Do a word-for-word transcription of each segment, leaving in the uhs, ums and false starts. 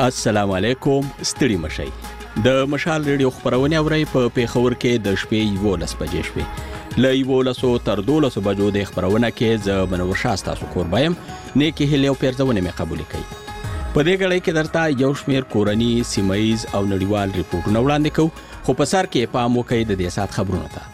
السلام علیکم، ستړي مشئ. د مشال ریډیو خبرونه اورئ په پیښور کې د شپې یولس بجې شوې. له یولس تر دولس بجو د خبرونه کې ز منور شاه تاسو قربایم نیکی هلیو پیرځونه مې قبول کړي. په دې غړي کې درته یو شمیر کورنی، سیمایز او نړیوال ریپورتونه وړاندې کوو، خو په سر کې پام وکړئ د دې سات خبرونه ته.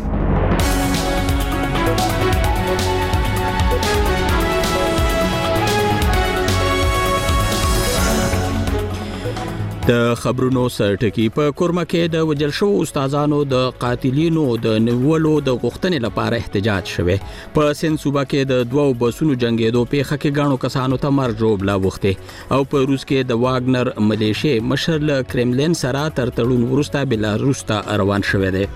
د خبرونو سرټکی په کورما کې د وجل شو استادانو د قاتلینو د نیولو د غوښتنې لپاره احتجاج شوه. په سند صوبه کې د دوو بسونو جنگیدو پیښه کې غاڼو کسانو ته مرګ جوړ وخته او په روس کې د واګنر ملیشیا مشر ل کرملین سره تر تړون ورسته بلاروس ته روان شوه دی.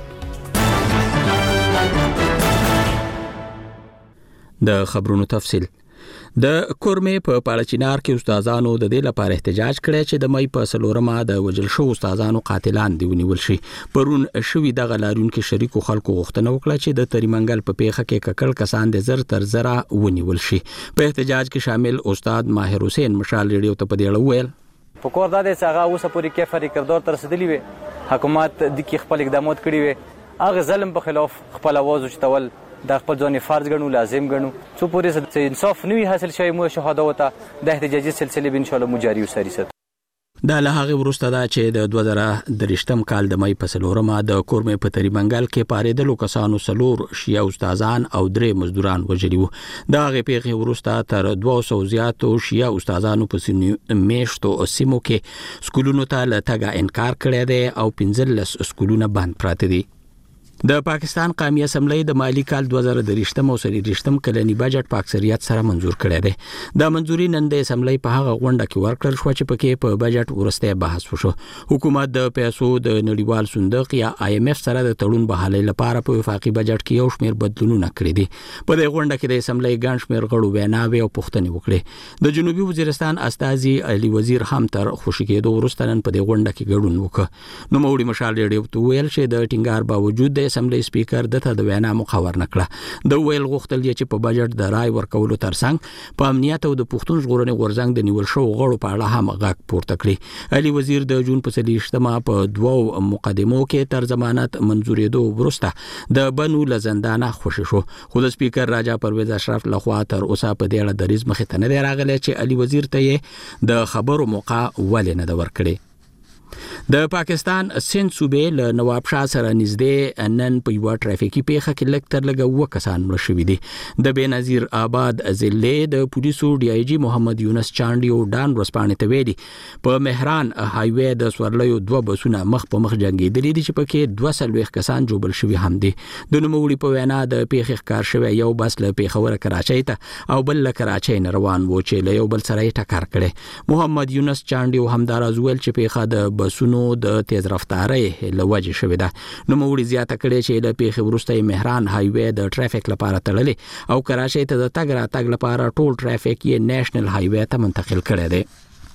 د خبرونو تفصیل. د کورمې په پاړچینار کې استادانو د دې لپاره احتجاج کړی چې د مې په سلورمه د وجل شو استادانو قاتلان دی ونیول شي. پرون شوی د غلارون کې شریکو خلکو غوښتنه وکړه چې د تریمنګل په پیښه کې ککړ کسان د زر تر زره ونیول شي. په احتجاج کې شامل استاد ماهر حسین مشال ریډیو ته په دې اړه ویل: په کور د دې څنګه اوسه پوری کې فری کردار تر رسیدلی وي، حکومت د کې خپل اقدامات کړی وي، هغه ظلم په خلاف خپل आवाज وچتول د خپل ځان فرض ګڼو، لازم ګڼو. څو پورې انصاف نوی حاصل شوی مو شهاده وته د احتجاجي سلسله ان شاء الله مجاري وساري ست. دا له هغه ورسته دا چې د دوه زره درشتم کال د مې په سلورمه د کورمې په تریمنګل کې پاریدلو کسانو سلور شیا استادان او درې مزدوران وژلي وو. دا غي پیښه ورسته تر دوه سوه زیاتو شیا استادانو په سیمو میشتو سیمو کې سکولونو ته لټګه انکار کړی دی او پنځلس سکولونه بند پراته دي. د پاکستان قومي اسمبلی د مالی کال دوه زره درشتم او سلیریشتم کلنی بجټ په اکثریت سره منزور کړی دی. دا منزوري نن د اسمبلی په هغه غونډه کې ورکړل شو چې پکې په بجټ ورسته بحث وشو. حکومت د پیسو د نړیوال صندوق یا آی ایم ایف سره د تړون بحالۍ لپاره په وفاقي بجټ کې یو شمېر بدلونونه کړی دي. په دې غونډه کې د اسمبلی ګڼ شمېر غړو ویناوې او پوښتنې وکړې. د جنوبي وزیرستان استازي علي وزیر هم تر خوشی کېدو وروسته نن په دې غونډه کې ګډون وکړ. نو موري مشال ریډیو ته ویل چې د ټینګار باوجود د اسمبلی سپیکر دته د وینا مخاور نکړه. د ویل غوښتل چې په بجټ د رای ورکولو ترڅنګ په امنیت او د پښتون ژغورنې غورځنګ د نیول شو غړو په اړه هم غږ پورته کړی. علي وزیر د جون په سلیشتمه په دوو مقدمو کې تر ضمانت منزورېدو وروسته د بنو لزندانه خوشی شو، خو د سپیکر راجا پرویز اشرف لخوا تر اوسه په دې اړه دریځ مخې ته نه دی راغلی چې علي وزیر ته د خبرو موقع ولې نه ده ورکړې. د پاکستان سند صوبې له نواب شاه سره نږدې نن په یو ټرافیکي پیښه کې لږ تر لږه اووه کسان مړه شوي دي. د بېنظیر آباد ضلع د پولیسو ډي آی جي محمد یونس چانډي او ډان ورځپاڼې ته ویلي په مهران های وې د سورلیو دوه بسونه مخ په مخ جنګېدلي دي چې پکې دوه څلوېښت کسان ژوبل شوي هم دي. د نوموړي په وینا د پیښې ښکار شوی یو بس له پیښوره کراچۍ ته او بل له کراچۍ نه روان و چې له یو بل سره یې ټکر کړی. محمد یونس چانډي همداراز ویل چې پیښه د بسونو د تیز رفتارۍ له وجې شوې ده. نو موږ زیاته کړې چې له پیښې وروسته مهران های وې د ټرافیک لپاره تړلې او کراچۍ ته د تګ راتګ لپاره ټول ټرافیک یې نېشنل های وې ته منتقل کړی دی.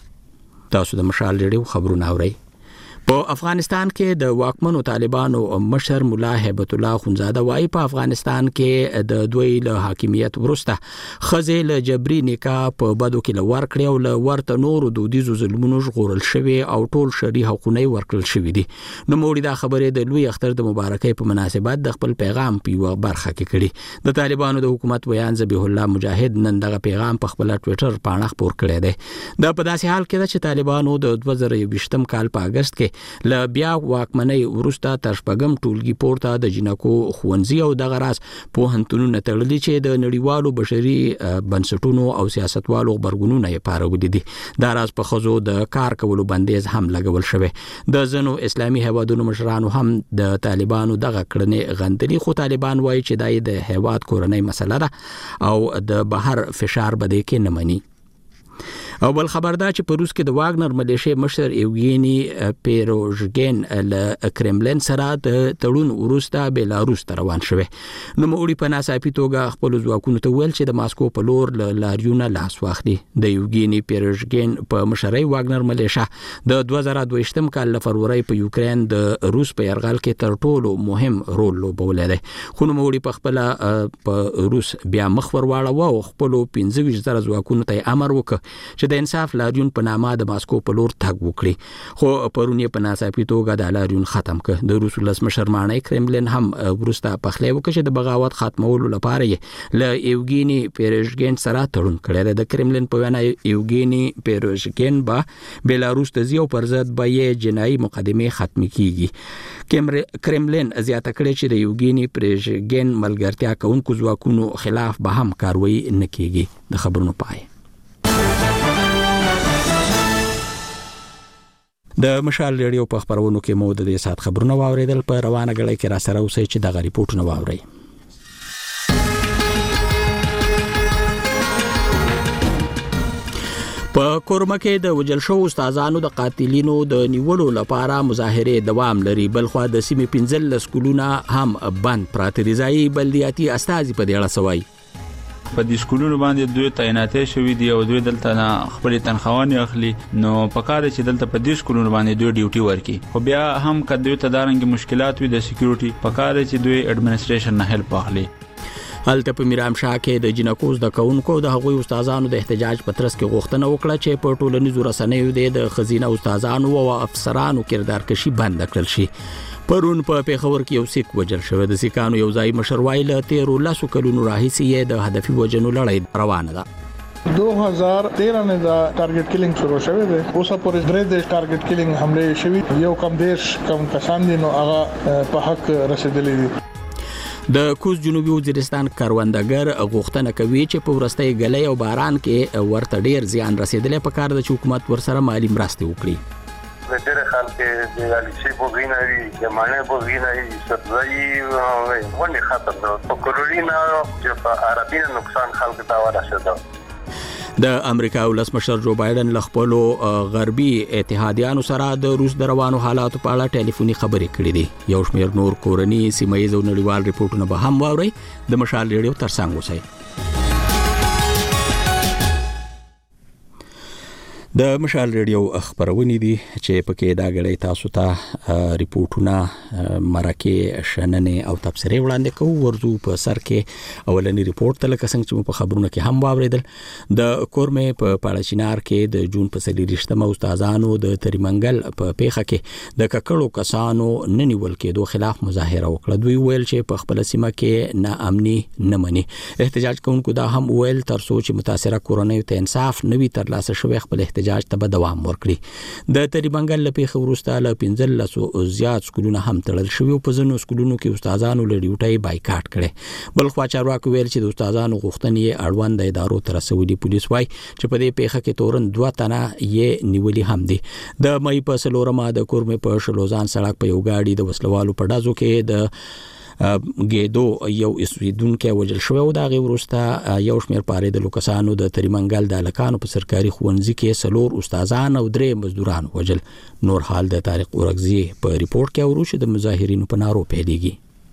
تاسو د مشال ریډیو خبرونه اورئ. په افغانستان کې د واکمنو طالبانو مشر مولا هیبت الله خونزاده وايي په افغانستان کې د دوی له حاکمیت وروسته ښځې له جبري نکاح په بدو کې له ورکړې او له ورته نورو دودیزو ظلمونو ژغورل شوي او ټول شرعي حقونه یې ورکړل شوي دي. نوموړي دا خبرې د لوی اختر د مبارکۍ په مناسبت د خپل پیغام په یوه برخه کې کړي. د طالبانو د حکومت ویان ذبیح الله مجاهد نن دغه پیغام په خپل ټویټر پاڼه خپور کړی دی. دا په داسې حال کې ده چې طالبانو د دوه زره یوویشتم کال په اګست کې ل بیا واکمنۍ وروسته تر شپږم ټولګي پورته د جنکو ښوونځي او دغه راز پوهنتونونه تړلي چې د نړیوالو بشري بنسټونو او سیاستوالو غبرګونونه یې پارولي دي. دا راز په ښځو د کار کولو بندیز هم لګول شوی. د ځینو اسلامي هیوادونو مشرانو هم د طالبانو دغه کړنې غندلي، خو طالبان وایي چې دا د هیواد کورنۍ مسله ده او د بهر فشار به دې کې نه مني. او بل خبر دا چې په روس کې د واګنر ملیشیا مشر ایوګینی پیروژګین له کرملین سره د تړون وروسته بلاروس ته روان شوی. نو موړي په ناڅاپي توګه خپل ځواکونو ته ویل چې د ماسکو په لور له لاریونه لاس واخلي. د ایوګینی پیروژګین په مشرۍ واګنر ملیشیا د دوه زره دوهشتم کال له فروری په یوکرين د روس په یرغل کې تر ټولو مهم رول لوبولی دی. خو نو موړي په خپل په روس بیا مخ ور واړه او خپل پنځه ویشت زره ځواکونو ته امر وکړ چې چې د انصاف لاریون په نامه د ماسکو په لور تګ وکړي، خو پرون یې په ناڅاپي توګه د لاریون ختم کړ. د روس ولسمشر ماڼۍ کرملین هم وروسته پخلی وکړ چې د بغاوت ختمولو لپاره یې له ایوګیني پیروژګین سره تړون کړی دی. د کرملین په وینا ایوګیني پیروژګین به بیلاروس ته ځي او پر ضد به یې جنایي مقدمې ختمې کیږي. کرملین زیاته کړې چې د یوګیني پیروژګین ملګرتیا کوونکو ځواکونو خلاف به هم کاروایی نه کیږي. د خبرونو پای. د مشال ریډیو په خبرونو کې مو د دې سات خبرونه واوریدل. په روانه غړي کې را سره اوسئ چې د غریپورټونه واورئ. په کورما کې د وجل شو استادانو د قاتلینو د نیولو لپاره مظاهره دوام لري. بلخوا د سیمې پنځل سکولونه هم بند پراته دي. ځایي بلدیاتي استازي په دې اړه سوای. په دې سکولونو باندې دوی تعیناتې شوې دي او دوی دلته نه خپل تنخواهونه اخلي، نو پکاره چې دلته په دې سکولونو باندې دوی ډیوټي ورکي. خو بیا هم کډوی ته دارنګ مشکلات وي د سکیورټي، پکاره چې دوی اډمنسټریشن نه هیلپ اخلي. هلته په میرام شاه کې د جنکوز د کونکو د هغوی استادانو د احتجاج په ترڅ کې غوښتنه وکړه چې په ټولنیزو رسنیو د خزینه استادانو او افسرانو کردارکشي بند کړل شي. پرون په پیښور کې یو سیک وجل شوی. د سیکانو یو ځای مشر وایي تیرو لسو کلونو راهیسې د هدفي وجنو لړۍ روانه ده. دو هزار تیرہ نه دا ټارګټ کیلینګ شروع شوی دی. اوسه پورې درې د ټارګټ کیلینګ حمله شوی، یو کم دیش کم کسان دي نو هغه په حق رسیدلی دي. د کوز جنوبي وزیرستان کاروندګر غوښتنه کوي چې په ورستۍ غلې او باران کې ورته ډیر زیان رسیدلی، په کار د حکومت ورسره مالی مرستې وکړي. د ډېر خلک د الیشي بوغینوي د مانه بوغینوي سبزی ونی خطر ده په کورونا چې په عربي نقصان خلک ته ورسېده. د امریکا ولسمشر جو بایدن له خپلو غربي اتحادیانو سره د روس د روانو حالاتو په اړه ټلیفوني خبرې کړې دي. یو شمېر نور کورني سیمه ییز او نړیوال ریپورتونه به هم واورئ. د مشال ریډیو ترڅنګ اوسئ. د مشال ریډیو خبرونه دي چې پکې دا غړي تاسو ته ریپورتونه مرکه شننه او تبصره وړاندې کوو. ورزو په سر کې اولنی ریپورت ته لکه څنګه چې په خبرونه کې هم واوریدل، د کورمې په پاړچینار کې د جون په سلیریشتمه استادانو د تریمنګل په پیخه کې د ککړو کسانو ننیول کېدو خلاف مظاهره وکړه. دوی ویل چې په خپل سیمه کې نه امني نه مني. احتجاج کوونکو دا هم ویل تر څو چې متاثره کورنۍ ته انصاف نوي ترلاسه شوی خپل احتجاج ته به دوام ورکړي. د تریمنګل له پیښې وروسته له پنځل لسو زیات سکولونه هم تړل شوي او په ځینو سکولونو کې استادانو له ډیوټۍ بایکاټ کړی. بلخوا چارواکو ویل چې د استادانو غوښتنې اړوند د ادارو ته رسولي. پولیس وایي چې په دې پیښه کې تورن دوه تنه یې نیولي هم دي. د مې په څلورمه د کورمې په شلوزان سړک په یو ګاډي د وسلوالو په ډزو کې د ګېدو یو اسویدونکو وجل شو او دا غي ورسته یو شمېر پاره د لوکسانو د تریمنګل د لکانو په سرکاري خوندزي کې سلور استادان او درې مزدوران وجل. نور حال د طارق اورغزي په ریپورت کې اوروش د مظاهرینو په نارو پیلېږي.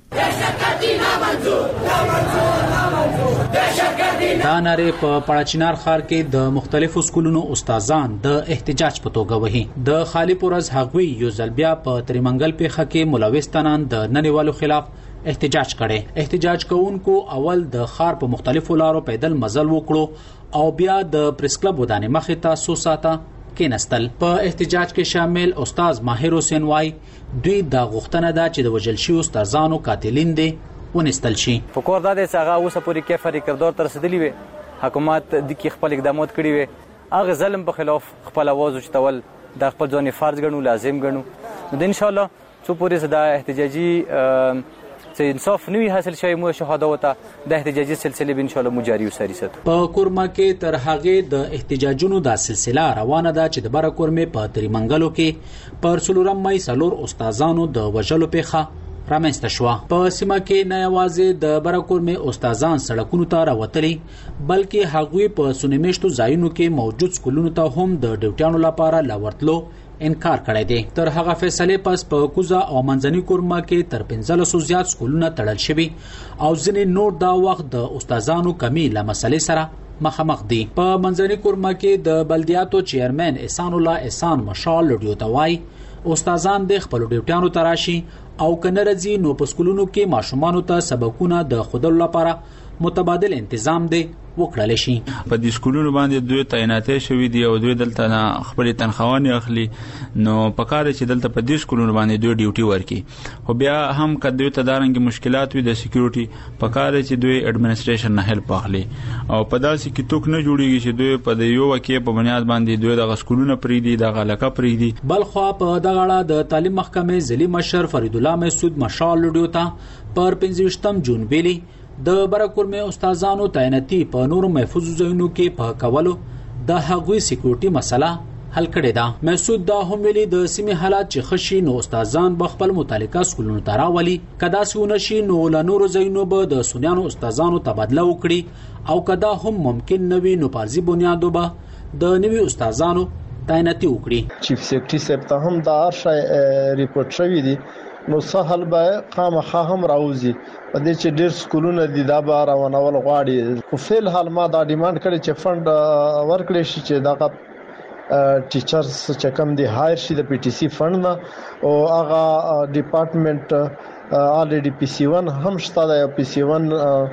دا ناره په پړچینار ښار کې د مختلفو سکولونو استادان د احتجاج په توګه وهي. د خالی پورز هغوی یو ځل بیا په تریمنګل پیښه کې ملوث د ننیوالو خلاف احتجاج کړي. احتجاج کوونکو اول د ښار په مختلفو لارو پیدل مزل وکړو او بیا د پریس کلب ودانې مخې ته څو ساعته کېنستل. په احتجاج کې شامل استاد ماهر حسین وای دوی د غوښتنه ده چې د وجل شوی استادانو قاتلین دي ونستل شي. په کور د دې څنګه اوسه پوری کې فری کردار تر رسیدلی وي. حکومت د کې خپل اقدامات کړی وي. هغه ظلم په خلاف خپل आवाज اوچتول د خپل ځاني فرض ګڼو لازم ګڼو. نو ان شاء الله څو پوری صدا احتجاجي چې انصاف نوی حاصل شوی مو شهاده وته د احتجاجي سلسله ان شاء الله مجاری وساري ست. په کورما کې تر هغه د احتجاجونو د سلسله روانه ده چې د بره کورمې په تریمنګلو کې پر څلورم مې سلور استادانو د وجلو پیښه رامنځته شو. په سیمه کې نه یوازې د بره کورمې استادان سړکونو ته راوتلي بلکې هغوی په سونیمشتو ځایونو کې موجود سکولونو ته هم د ډیوټیانو لپاره لاورتلو انکار کړی دی. تر هغه فیصله پس په کوزا او منځني کورما کې تر پنځه سوه زیات سکولونه تړل شوي او ځینې نور دا وخت د استادانو کمی له مسلې سره مخامخ دي. په منځني کورما کې د بلدیاتو چیرمن احسان الله احسان مشال لډیو توای استادان د خپل ډیوټیانو تراشي او کنه رځي نو په سکولونو کې ماشومان ته سبقونه د خودلو لپاره متبادل انتظام دی وکړل شي. په دې سکولونو باندې دوی تعیناتي شوی دی او دوی دلته نه خپل تنخواهونه اخلي، نو پکاره چې دلته په دې سکولونو باندې دوی ډیوټي ورکي. خو بیا هم کدی ته دارنګ مشکلات وي د سکیورټي، پکاره چې دوی اډمنسټریشن نه هیلپ اخلي او په داسې کې توک نه جوړیږي چې دوی په یو وکې په بنیاد باندې دوی د سکولونو پریدي د غلقه پریدي. بلخوا په دغه اړه د تعلیم محکمې ځلي مشر فرید الله مسعود مشال لډیو ته پر پنځه جون ویلي د برکورمه استادانو تعیناتي په نورو محفوظ ځایونو کې په کولو د هغوی سکیورټي مسله حل کړې ده. مسعود دا هم ویلي د سیمې حالات چې خشي نو استادان به خپل متعلقه سکولونو ته راولي، کدا سونه شي نو له نورو ځایونو به د سنیانو استادانو تبادله وکړي او کدا هم ممکن نوي نو پارزي بنیادو به د نوي استادانو تعیناتي وکړي. چیف سیکرټری صاحب ته هم دا ارشای ریپورت شوی دی، نو سهل به خامخا هم راوځي په دې چې ډېر سکولونه دي دا به روانول غواړي. خو فعل حال ما دا ډیماند کړی چې فند ورکړي شي چې دا ټیچرز چې کوم دي هایر شي د پی ټی سی فند نه، او هغه ډپارټمنټ الریډي پی سی ون هم شته د پی سی ون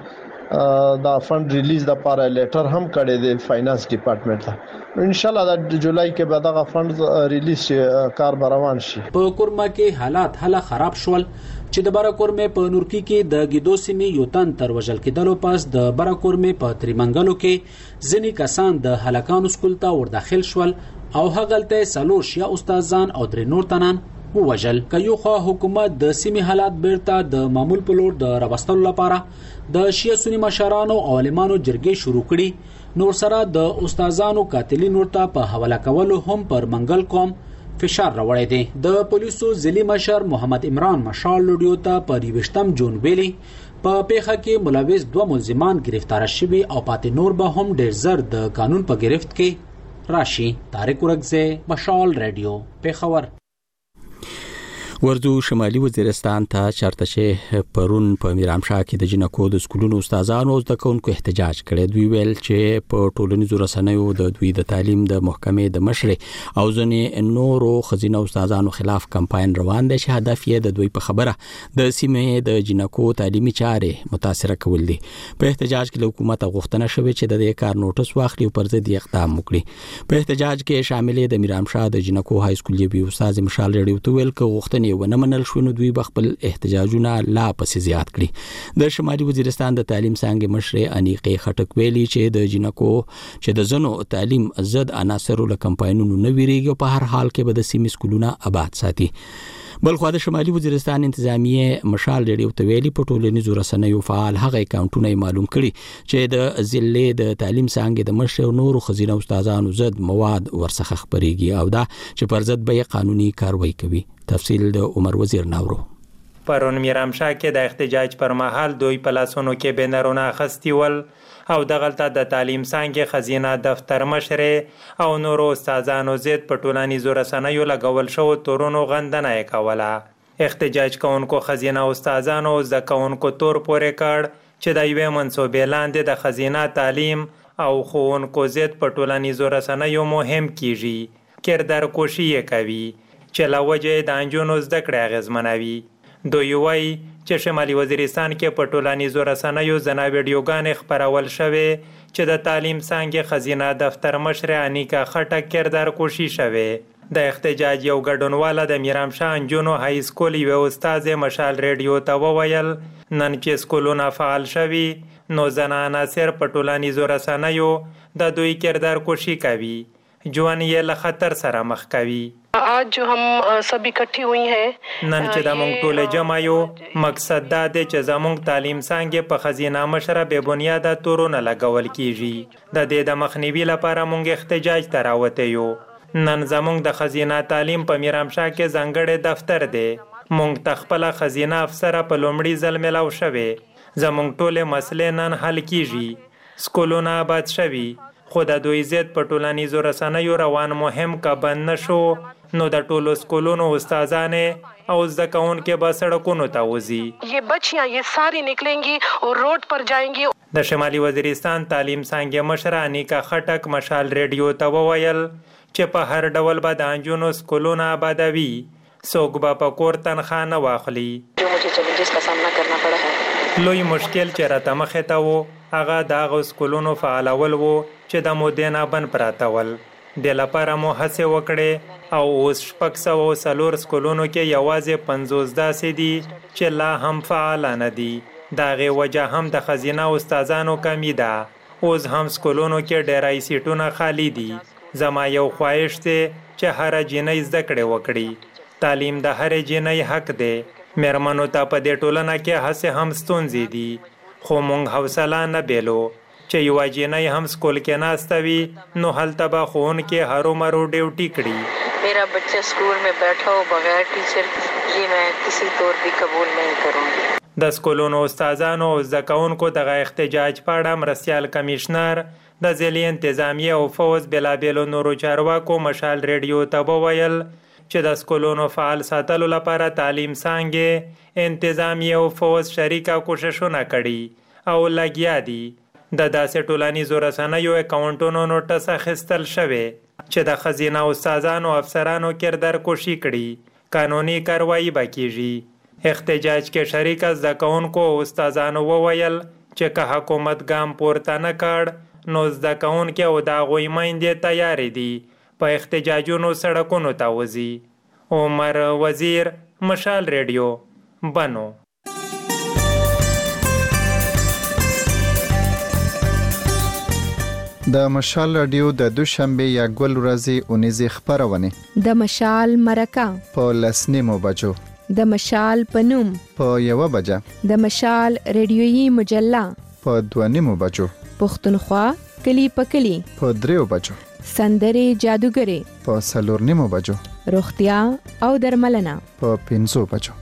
دا فند ریلیز د پاره لیټر هم کړی دی فاینانس ډپارټمنټ ته. ان شاء الله د جولای کې به دا فند ریلیز شي، کار روان شي. په کورما کې حالات هله خراب شول چې د برکورمه په نورکی کې د ګیدو سیمې یو تن تر وژل کېدلو پس د برکورمه په تریمنګلو کې ځینې کسان د هلکانو سکول ته ورداخل شول او هغلته سلور شیا استادان او درې نور تنان ووجل. که یو خوا حکومت د سیمې حالات بیرته د معمول په لور د راوستلو لپاره د شیا سنی مشرانو او عالمانو جرګې شروع کړي، نور سره د استادانو قاتلین ورته په حواله کولو هم پر منګل قوم فشار راوړی دی. د پولیسو ځلي مشر محمد عمران مشال لډیو ته پر یوشتم جون ویلي په پیښه کې ملوث دوه ملزمان گرفتار شوي او پاتې نور به هم ډیر زر د قانون په گرفت کې راشي. طارق ورکزه، مشال رادیو، پیښور. ورځو شمالي وزیرستان ته چرته چې پرون په میرامشاه کې د جنکو د سکولونو استادانو او د کونکو احتجاج کړي. دوی ویل چې په ټولنیزو رسنیو د دوی د تعلیم د محکمې د مشر او ځنې نورو خزینه استادانو خلاف کمپاین روان دی چې هدف یې د دوی په خبره د سیمې د جنکو تعلیمي چارې متاثر کول دي. په احتجاج کې له حکومت غوښتنه شوې چې د دې کار نوټس واخلي او پر ضد اقدام وکړي. په احتجاج کې شامل د میرامشاه د جنکو های سکول یو استاد مشال ریډیو ته ویل چې غوښتنې ونه منل شو نو دوی خپل احتجاجونه لا پسې زیات کړي. د شمالي وزیرستان د تعلیم څنګه مشر انیقه خټک ویلي چې د جنکو چې د زنو تعلیم زد عناصرو له کمپاینونو نه ویریږي په هر حال کې به د سیمې سکولونه آباد ساتي. بلخو د شمالي وزیرستان انتظامیه مشال ریډیو ته ویلي په ټولنیزو رسنیو فعال هغه اکاونټونه معلوم کړي چې د ضلع د تعلیم څنګه د مشر نورو خزینه استادانو زد مواد ورڅخه خبريږي او دا چې پر ضد به قانوني کاروایی کوي. تفصیل د عمر وزیر ناورو. پرون میرامشاه کې د احتجاج پر مهال دوی په لاسونو کې بنرونه اخیستي ول او دغلته د تعلیم څنګه خزینه دفتر مشر او نورو استادانو ضد په ټولنیزو رسنیو لګول شو تورونو غندنه کوله. احتجاج کوونکو خزینه استادانو زده کوونکو تور پورې کړ چې د یوې منصوبې لاندې د خزینه تعلیم او ښوونکو ضد په ټولنیزو رسنیو مهم کیږي. کردار کوشي کوي چې لا وجه د انجونو زده کړې اغیزمنوي. دوی وایي چې شمالي وزیرستان کې په ټولنیزو رسنیو زنا ویډیوګانې خپرول شوې چې د تعلیم څنګه خزینه دفتر مشر انیکا خټک کردار کوشي شوې. د احتجاج یو ګډونواله د میرامشاه انجونو های سکول یو استاد مشال ریډیو ته وویل نن چې سکولونه فعال شوي نو زنا عناصر په ټولنیزو رسنیو د دوی کردار کوشي کوي، جوان یې له خطر سره مخ کوي. आज जो हम सब इकट्ठी हुई हैं نن چې د مونږ ټول جمع یو مقصد دا دی چې زموږ تعلیم څنګه په خزینه مشره به بنیاده تورونه لګول کیږي. د دې د مخنیوي لپاره مونږ احتجاج ته راوته یو. نن زموږ د خزینه تعلیم په میرامشاه کې ځانګړی دفتر دی. مونږ تخپل خزینه افسر په لومړي ځل ملاو شوه. زموږ ټول مسلې نن حل کیږي. سکولونه آباد شوي خو د دوی ضد په ټولنیزو رسنیو روان مهم کا بند نشو نو د ټولو سکولونو استادانې او زده کوونکي به سړکونو ته وځي. یہ بچیاں یہ ساری نکلیں گی اور روڈ پر جائیں گی. د شمالي وزیرستان تعلیم څنګه مشر انیکا خټک مشال ریډیو ته وویل چې په هر ډول به د انجونو سکولونه آبادوي، څوک به په کور تنخواه نه واخلي. جو مجھے چیلنجز کا سامنا کرنا پڑا ہے لوی مشکل چې راته مخې ته و هغه د هغو سکولونو فعالول وو چې د مودې نه بند پراته ول. د لپاره مو هڅې وکړې او اوس شپږ سوه څلور سکولونو کې یوازې پنځوس داسې دي چې لا هم فعال نه دي. د هغې وجه هم د ښځینه استادانو کمی ده. اوس هم سکولونو کې ډیری سیټونه خالی دي. زما یو خواهش دی چې هره جینۍ زده کړې وکړي. تعلیم د هرې جینۍ حق دی. میرمنو ته په دې ټولنه کې هسې هم ستونزې دي، خو موږ حوصله نه بیلو چې یوه جینۍ هم سکول کې ناسته وي نو هلته به ښوونکي هرومرو ډیوټي کړي. میرا بچہ اسکول میں بیٹھا ہو بغیر ٹیچر یہ میں کسی طور بھی قبول نہیں کروں گی. د سکولونو استادانو او زده کوونکو دغه احتجاج په اړه مرستیال کمیشنر د ضلعي انتظامیه او فوز بېلابېلو نورو چارواکو مشال ریډیو ته وویل چې د سکولونو فعال ساتلو لپاره تعلیم څانګې انتظامیه او فوز شریکه کوششونه کړي او لګیا دي. د داسې ټولنیزو رسنیو اکاونټونو نوټس اخیستل شوی چې د ښځینه استادانو افسرانو کردار کوشي کړي. قانوني کاروایی به کیږي. احتجاج کې شریک زده کوونکو او استادانو وویل چې که حکومت ګام پورته نه کړ نو زده کوونکي او د هغوی میندې تیارې دي په احتجاجونو سړکونو ته وځي. عمر وزیر، مشال ریډیو، بنو. د مشال رادیو د دوشنبه یا ګل ورځې اونیزې خبرونه د مشال مرکه په لسنیمو بجو، د مشال پنوم په یو بجه، د مشال ریډیویي مجله په دوانیمو بجو، پښتونخوا کلی په کلی په دریو بجو، سندرې جادوګرې په څلورنیمو بجو، روغتیا او درملنه په پنځو بجو.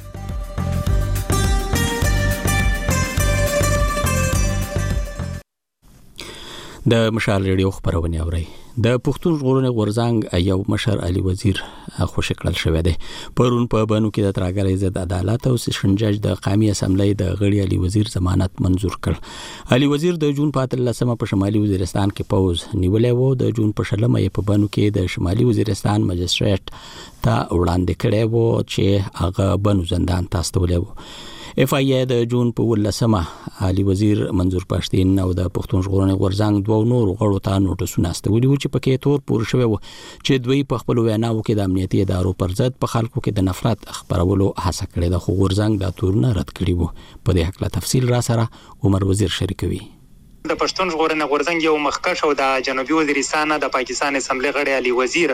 د مشال ریډیو خبرونه اوري. د پښتون ژغورنې غورځنګ یو مشر علي وزیر خوشی کړل شوی دی. پرون په بانو کې د ترګرۍ ضد عدالت او سیشن جج د قومي اسمبلی د غړي علي وزیر ضمانت منزور کړ. علي وزیر د جون په اتلسمه په شمالي وزیرستان کې پوز نیولې وو. د جون په شلمه یې په بانو کې د شمالي وزیرستان مجستریټ ته وړاندې کړی وو چې هغه بانو زندان ته استولې وو. اف ای ای د جون په ولسمه علي وزیر منظور پښتين او د پښتون ژغورنې غورځنګ دوه نور غړو ته نوټسونه استولي و چې پکې تور پور شوی و چې دوی په خپل ویناو کې د امنیتي ادارو پر ضد په خلکو کې د نفرت خبرولو هڅه کړې ده، خو غورځنګ دا تورونه رد کړي وو. په دې حق لا تفصیل را سره عمر وزیر شریکوي. د پښتون ژغورنې غورځنګ یو مخکښ او د جنوبي وزیرستان د پاکستان اسمبلی غړی علي وزیر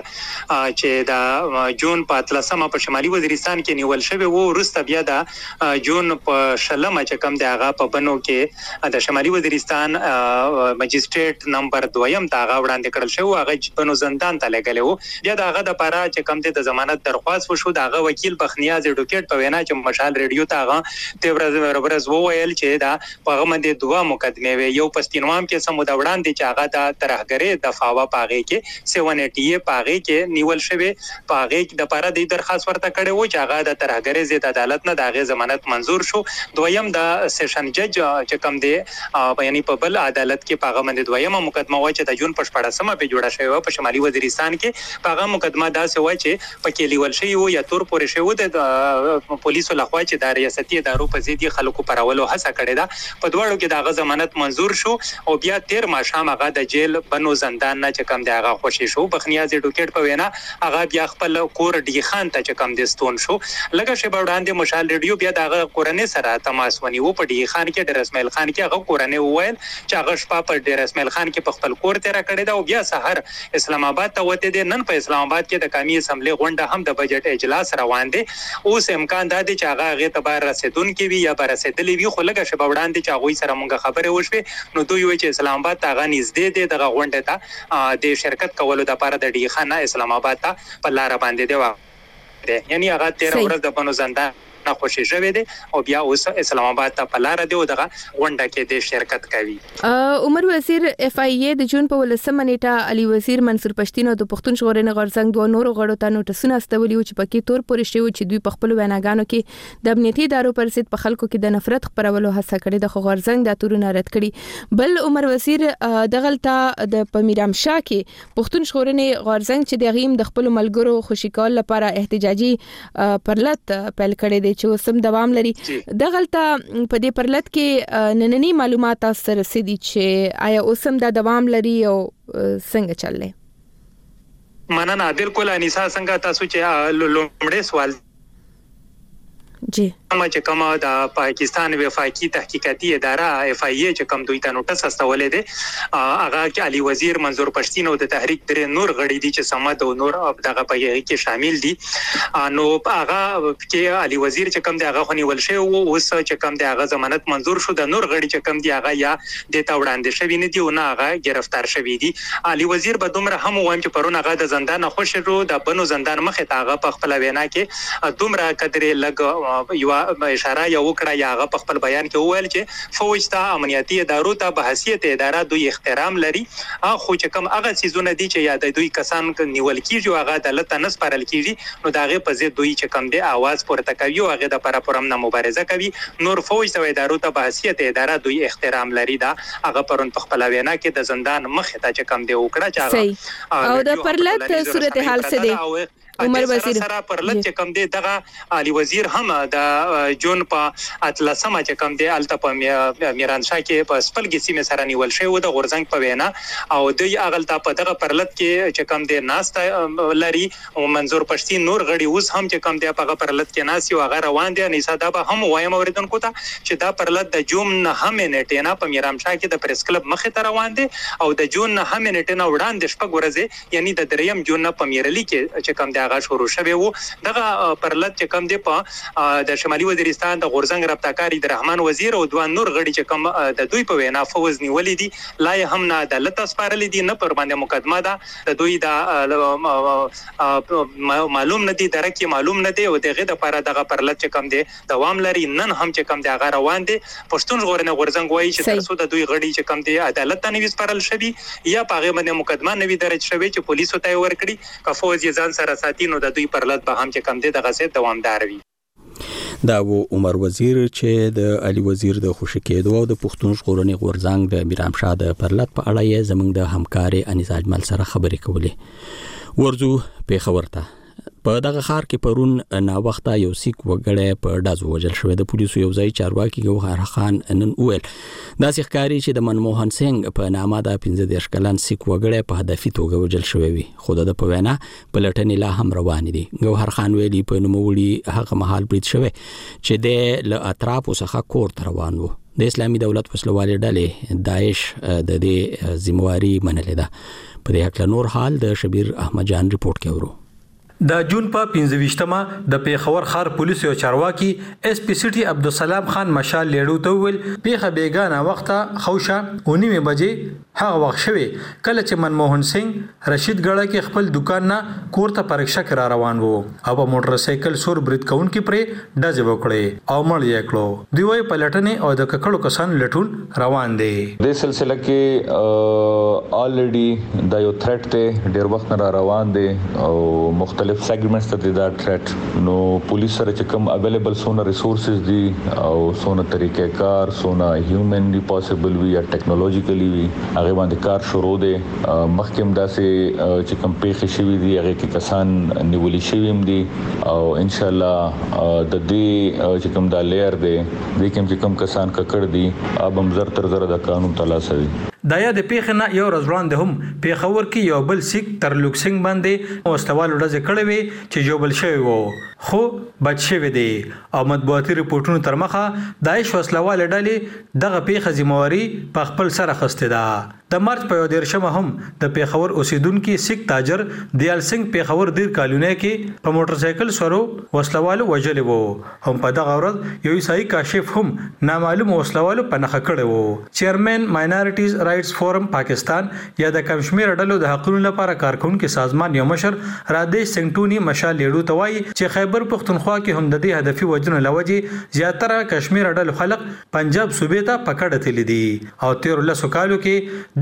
چې د جون په اتلسمه په شمالي وزیرستان کې نیول شوی وو، وروسته بیا د جون په شلمه چې کوم دی هغه په بنو کې د شمالي وزیرستان مجستریټ نمبر دویم ته هغه وړاندې کړل شوی، هغه بنو زندان ته لګلی وو. بیا د هغه دپاره چې کوم دی د ضمانت درخواست وشو، د هغه وکیل بخنیاز اډوکیټ په وینا چې مشال ریډیو ته هغه ته ورځ ورځ وویل چې دا په هغه باندې دوه مقدمې وي، یو پښتینوام کې سمو د وړاندې چې هغه د ترهګرۍ د فاوا پاغې کې سیون ایټي پاغې کې نیول شوی، پاغې کې د پاره د درخواست ورته کړی وو چې هغه د ترهګرۍ ضد عدالت نه د هغې ضمانت منظور شو. دویم د سیشن جج چې کوم دی یعنی په بل عدالت کې پاغه باندې دویمه مقدمه وای چې د جون په شپاړسمه په جوړه شوی و په شمالي وزیرستان کې. پاغه مقدمه داسې وای چې پکې لیول شوی و یا تور پورې شوی و د پولیسو لخوا چې د ریاستي ادارو په ضد خلکو پرولو هڅه کړې ده. په دواړو کې د هغه ضمانت منظور شو او بیا تیر ماښام هغه د جیل بنو زندان نه چې کوم دی هغه خوشي شو. بخنیاز اډوکیټ په وینا هغه بیا خپل کور ډي خان ته چې کوم دی ستون شو. لکه شی وړاندې مشال ریډیو بیا د هغه کورنۍ سره تماس ونیو په ډي خان کې ډیر اسماعیل خان کې هغه کورنۍ وویل چې هغه شپه په ډیر اسماعیل خان کې په خپل کور تیر کړی دا او بیا سحر اسلام آباد ته وته دي. نن په اسلام آباد کې د قومي اسمبلی غونډه هم د بجټ اجلاس روان دي. اوس امکان دا دی چې هغه هغه ته بار رسیدونکي وي یا بار رسیدلې وي، خو لکه شی وړاندې چې هغه سره مونږ خبرې وشوي نو دوی وایي چې اسلام آباد ته هغه نږدې دی دغه غونډه ته د شرکت کولو لپاره د ډي خان اسلام آباد ته په لار باندې دی، یعنی هغه تیر ورځ د بنو زندان نه خوشی شوی دی او بیا اوس اسلام آباد ته په لار دی او دغه غونډه کې د شرکت کوي. عمر وزیر اف ای ای د جون په ولسمه نیټه علي وزیر منصور پښتين او د پښتون ژغورنې غورځنګ دوه نورو غړو ته نوټسونه استولي چې پکې تور پورې شوی چې دوی په خپل ویناګانو کې د امنیتي ادارو پر ضد په خلکو کې د نفرت خبرولو هڅه کړې د غورځنګ د تورونه رد کړي. بل عمر وزیر دغلطه د پمیرام شاه کې پښتون ژغورنې غورځنګ چې د غیم د خپل ملګرو خوشی کول لپاره احتجاجي پرلط پیل کړی دی چې اوسم دوام لري دغلطه په دې پرلط کې نننی معلومات سره رسیدي چې آیا اوسم دا دوام لري او څنګه چللې؟ مننه. بالکل انیسا څنګه تاسو چې لومړی سوال جی ما چې کوم د پاکستان وفاقي تحقیقاتي اداره اف ای ای چې کوم دوی ته نوټس استولې دي هغه کې علي وزیر منظور پښتين او د تحریک درې نور غړي دي چې سمد او نور دغه په کې شامل دي. نو هغه کې علي وزیر چې کوم دی هغه خونی ولشي او اوس چې کوم دی هغه ضمانت منظور شو. د نور غړي چې کوم دی هغه یا د تا وړاندې شوی نه دی او نه هغه گرفتار شوی دي. علي وزیر به دومره هم وایم چې پرون هغه د زندان خوش شو د بنو زندان مخه ته هغه په خپل وینا کې دومره قدرې لګ یو اشاره یو کړه یا هغه په خپل بیان کې وویل چې فوج ته امنیتي ادارو ته په حیثیت اداره دوی احترام لري خو چې کوم هغه سيزونه دي چې یا د دوی کسان نیول کیږي هغه عدالت ته نسپارل کیږي نو دا هغه په ضد دوی چې کوم دی आवाज پورته کوي او هغه د لپاره پرمنه مبارزه کوي. نور فوج ته ادارو ته په حیثیت اداره دوی احترام لري دا هغه پرون په خپل وینا کې د زندان مخ ته چې کوم دی وکړه چې هغه او د پرلط صورتحال څه دی عمر وزیر سره پرلط چې کوم دی دغه علي وزیر هم د جون په اتلسمه چې کوم دی الته په میرانشاه کې په سپلګي سیمه سره نیول شوی و د غورزنګ په وینا او دوی اغلته په دغه پرلط کې چې کوم دی ناسته لري او منظور پښتين نور غړي اوس هم چې کوم دی په پرلط کې ناسي او هغه روان دي. نه صدا به هم وایم اوریدونکو ته چې دا پرلط د جون نه هم نیټه نه په میرانشاه کې د پریس کلب مخه ته روان دي او د جون نه هم نیټه نه وړاندې شپږ ورځې یعنی د دریم جون نه په میرلی کې چې کوم دی هغه شروع شوی وو. دغه پرلط چې کوم دی په د شمالي وزیرستان د غورزنګ رابطه‌کار د رحمان وزیر او دوه نور غړي چې کوم د دوی په وینا فوز نیولې دي لا هم نه عدالت سپارلې دي نه پر باندې مقدمه ده د دوی د معلوم نه دي درکه معلوم نه دی او دغه د لپاره دغه پرلط چې کوم دی دوام لري نن هم چې کوم دی هغه روان دي. پښتون ژغورنه غورزنګ وایي چې ترڅو د دوی غړي چې کوم دی عدالت ته نوي سپارل شوی یا په هغه باندې مقدمه نوي درج شوی چې پولیسو ته ورکړي که فوز یې ځان سره ساتي نو د دوی پرلط به هم چې کم دي د غزې دوامدار وي. دا و عمر وزیر چې د علي وزیر د خوشی کېدو او د پښتون ژغورنې غورځنګ د میرامشاه د پرلط په اړه یې زموږ د همکاري انیس اجمل سره خبرې کولې. ورځو پیښور ته په دغه خار کې پرون نا وخته یو سیک وګړی په دازو وجل شوی. د پولیسو یو ځای چارواکي ګوهر خان نن وویل دا ښکاری چې د منموهن سنگ په نامه د پنځه دیرش کلن سیک وګړی په هدفي توګه وجل شوی وي خو د په وینا په لټنې لا هم روان دي. ګوهر خان ویلي په نوموړي هغه مهال برید شوی چې د ل اطرافو څخه کور ته روان وو. د اسلامي دولت وسلوالې ډلې داعش د دې ذمہواری منلې ده. په دې حق نور حال د شبیر احمد جان رپورت کې ورو. د جون په پنځه ویشتمه د پیښور ښار پولیس او چارواکي اس پی سټي عبدالسلام خان مشال لیړو ته ویل پیښه بیګانه وخته خوشه اونیمه بجې هغه وخت شوی کله چې منموهن سنگ رشید ګړه کې خپل دکان نه کور ته پرکشه کرا روان وو او په موټر سایکل سور برید کون کې پرې ډزې وکړې او مړ یې کړو. دوی وايي پلټنې او د ککړو کسان لټون روان دي. د سلسله کې الریډي د یو تھریټ ته ډیر وخت را روان دي او مختلف سیګمنټس ته دا تھریټ نو پولیس سره چې کوم اویلیبل سونه ریسورسز دي او سونه طریقې کار سونه هیومنلی پاسبل وی یا ټیکنالوژیکلی وی هغه باندې کار شروع دي. مخکې داسې چې کوم پیښې شوې دي هغه کې کسان نیولې شوی هم دي او ان شاء الله د دې چې کوم د لیر دي د کوم چې کوم کسان ککړ دي اب هم زر تر زر د قانون تلاسوي. دا یا د پیښه نه یو ورځ وړاندې هم پیښور کې یو بل سیک ترلوک سنگ باندې واستوال ورځ کړې وي چې جوبل شوی وو خو بچ شوی دی او مطبوعاتي رپورټونو تر مخه داعش وسلوال ډلې دغه پیښه ذمہواری په خپل سره خسته ده. د مارچ په یو دیرشمه هم د پیښور اوسیدونکو سیک تاجر دیال سنگ پیښور دیر کالونی کې په موټر سایکل سره وسلوال وجلې وو هم په دغه ورځ یو عیسائی کاشف هم نامعلوم وسلوال په نخښه کړی وو. چیرمن ماینورټیز رائټس فورم پاکستان یا د کمشمیر ډلو د حقوقو لپاره کارکونکو سازمان یو مشر رادیش سنگټونی مشال لیړو توای چې خیبر پختونخوا کې هم د دې هدفي وجنه لوجه زیاتره کشمیر ډلو خلق پنجاب صوبې ته پکړه تللی دي او تیر لسو کالو کې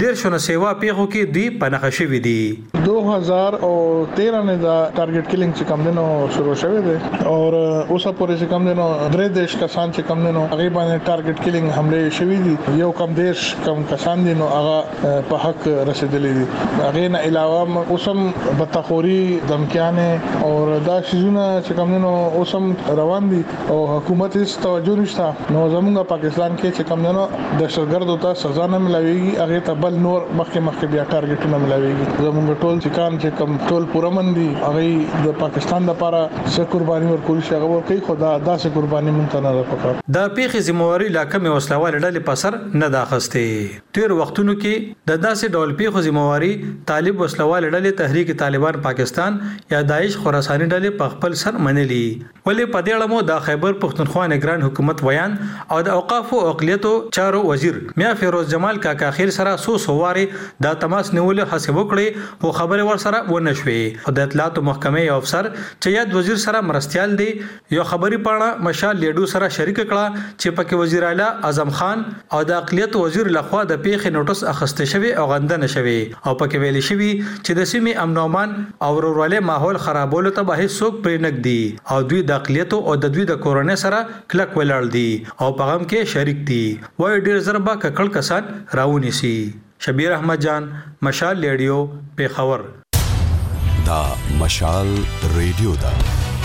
ډیر شونه سیوا پیښو کې دوی پنهخ شوی دي. دو هزار تیرہ نه دا ټارګټ کیلینګ چې کم دنو شروع شوی دی او اوسه پورې چې کم دنو درې دیش کسان چې کم دنو هغه باندې ټارګټ کیلینګ حمله شوی دي. یو کم دیش کم کسان دي نو هغه په حق رسیدلې دي. هغه نه علاوه اوسم بتخوري دمکیانه او دا شیزونه چې کم دنو اوسم روان دي او حکومت هیڅ توجه نشته. نو زموږ پاکستان کې چې کم دنو دهشتګردو ته سزا نه ملويږي هغه ته بل نور مخکې مخکې بیا ټارګټونه ملويږي. زموږ ټول چې کان چې کم ټول پورمندي هغه د پاکستان لپاره څه قرباني ورکول شي هغه ورکوي. خدا داسې قرباني مونږ نه راپکار. د پیښې ذمہواری لا کم وسلوال ډلې په سر نه داخسته. تیر وختونو کې د داسې ډول پیښو ذمہواری طالب وسلوال ډلې تحریک طالبان پاکستان یا داعش خراساني ډلې په خپل سر منلي. ولې په دې اړه مو د خیبر پښتونخوا نگران حکومت ویان او د اوقاف او اقلیتو چارو وزیر میا فیروز جمال کاکا خیر سره سو سواري د تماس نیول هڅه وکړي خو خبره ور سره ونه شوې. د اطلاعات محکمې افسر چې یاد وزیر سره مرستيال دی یو خبري پاڼه مشال لیډو سره شریک کړه چې پکې وزیر اعلی اعظم خان او د اقلیت وزیر لخوا د پیښې نوټس اخیسته شوی او غندنه شوی او پکې ویل شوی چې د سیمې امن او امان او ورولې ماحول خرابولو ته به هیڅ پرې نګدي او دوی د اقلیت او د دوی د کورونې سره کلک ولاړ دي او په غم کې شریک دي. وای ډیر زربا ککړ کسان راونی سي. شبیر احمد جان مشال ریډیو پیښور. دا مشال ریډیو دا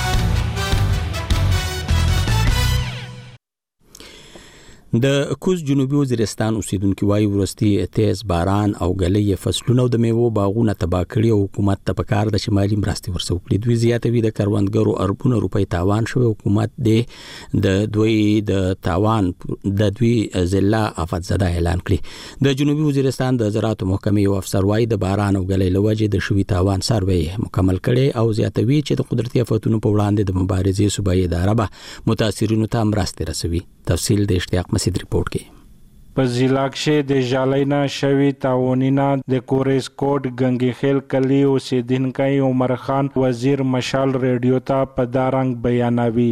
د کوز جنوبي وزیرستان اوسیدونکو وايي ورستي تیز باران او غلې فصلونه د میوه باغونه تباہ کړي او حکومت ته پکار د شمالي مرستې ورسو کړي. دوی زیاتوي د کروندګرو اربونه روپۍ تاوان شوی. حکومت د دوی د تاوان د دوی ضلع افت زده اعلان کړي. د جنوبي وزیرستان د زراعت محکمې یو افسر وايي د باران او غلې لوجه د شوی تاوان سروي مکمل کړي او زیاتوي چې د قدرتي آفتونو په وړاندې د مبارزې صوبایي اداره به متاثرینو ته مرستې رسوي. تفصیل د اشتیاق مسعود رپورت کې. په ضلع کې د جالینا شوی تاونینا د کورس کوټ گنگخیل کلی اوسیدونکو عمر خان وزیر مشال ریډیو ته په دارنګ بیانوي.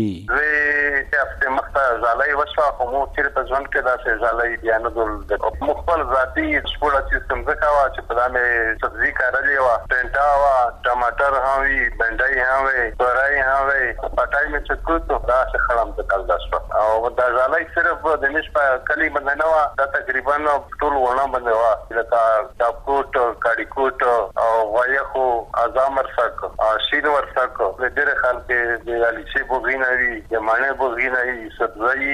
هفته مخته زالای وشو خو مو چې په ځوان کې داسې زالای بیان دول مخبل ذاتی سپورت سیستم زکاوه چې په دامه سبزی کارلې وا ټنټا وا ټماټر هاوی بندای هاوی تورای هاوی پټای می چې کوته دا څه خلم د کال داسو او دا زالای صرف د نشپا کلی باندې نه وا دا تقریبا ټول ونه باندې وا لکه ټاپکوټ کاډیکوټ او وایخو اعظم ورسک او شین ورسک د ډېر خلک د الیشي بوغینری د مانه بوغینری سبزی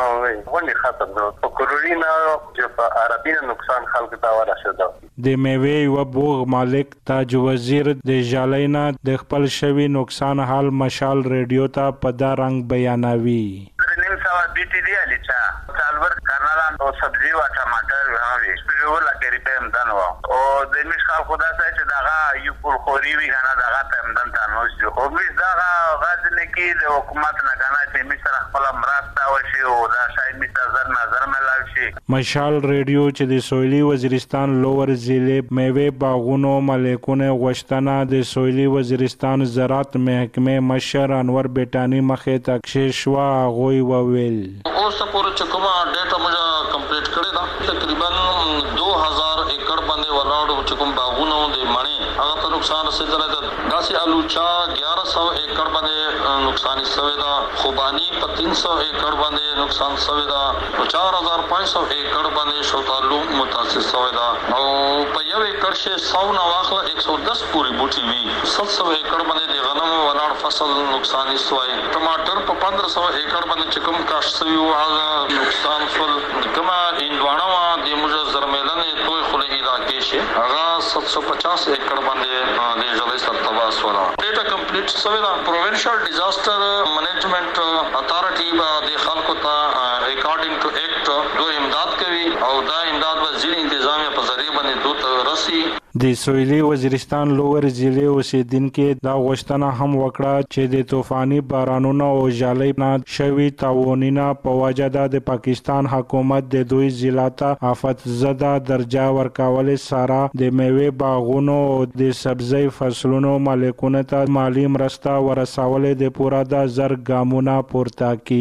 ونی ختم دو په کورونا چې په عربینه نقصان خلک ته ورسېده. د میوه او بوغ مالک تاج وزیر د جالینا د خپل شوی نقصان حال مشال ریډیو ته په دا رنګ بیانوي. نیم سوا بیٹی دی علی چا سالور کرنالان او سبزی او ټماټر هاوی سپیو لکه ریپم دنو او د مش خال خدا سره چې داغه یو کول خوري وی غنا داغه تم دن تانو شو خو مش داغه غاز نه کې د حکومت نه غنا چې مش سره خپل مرسته وشي او دا شای مش نظر نظر ملاوي شي. مشال ریډیو چې د سویلي وزیرستان لوور ضلع میوه باغونو مالکونه غوښتنه د سویلي وزیرستان زراعت محکمه مشر انور بیٹانی مخه تکشیش وا غوي وویل. اوس پورې چې کومه ډیټا موږ کمپلیټ کړی دا تقریبا دو هزار ایکڑ باندې ولاړو چې کوم باغونو د مڼې هغه ته نقصان رسیدلی ده. داسې الوچا گیارہ سو ایکڑ باندې نقصان شوی ده. خوبانی په تین سو ایکڑ باندې نقصان شوی ده. چار هزار پانچ سو ایکڑ باندې شوتالو متاثر شوی ده او په یو ایکڑ کې سو نه واخله ایک سو دس پوری بوټي وي. ست سو ایکڑ باندې د غنمو ولاړ فصل نقصان شوی. ټماټر په پندرہ سو ایکڑ باندې چې کوم کاشت شوی و هغه نقصان شول. کومه هندوانه وا د موږ زرمېلنې توي خلې علاقې شي هغه ست سو پچاس ایکڑ باندې د ژوند سره تباہ شول. ډیټا کمپلیټ شوی دا پروینشل ډیزاستر منیجمنت اتھارټي با د خلکو ته اکارډینګ ټو ایکټ دوی امداد کوي او دا امداد به ځینې انتظامیه په ذریعہ باندې دوت رسی. د سویلي وزیرستان لوور ضلع اوسیدونکو دا غوښتنه هم وکړه چې د طوفاني بارانونو او جالۍ نه شوي تاوانونه په وجه د پاکستان حکومت د دوی ضلع ته آفت زده درجه ورکول سره د میوه باغونو او د سبزی فصلونو مالکونو ته مالی مرسته ورسول د پورا د زر ګامونه پورته کی.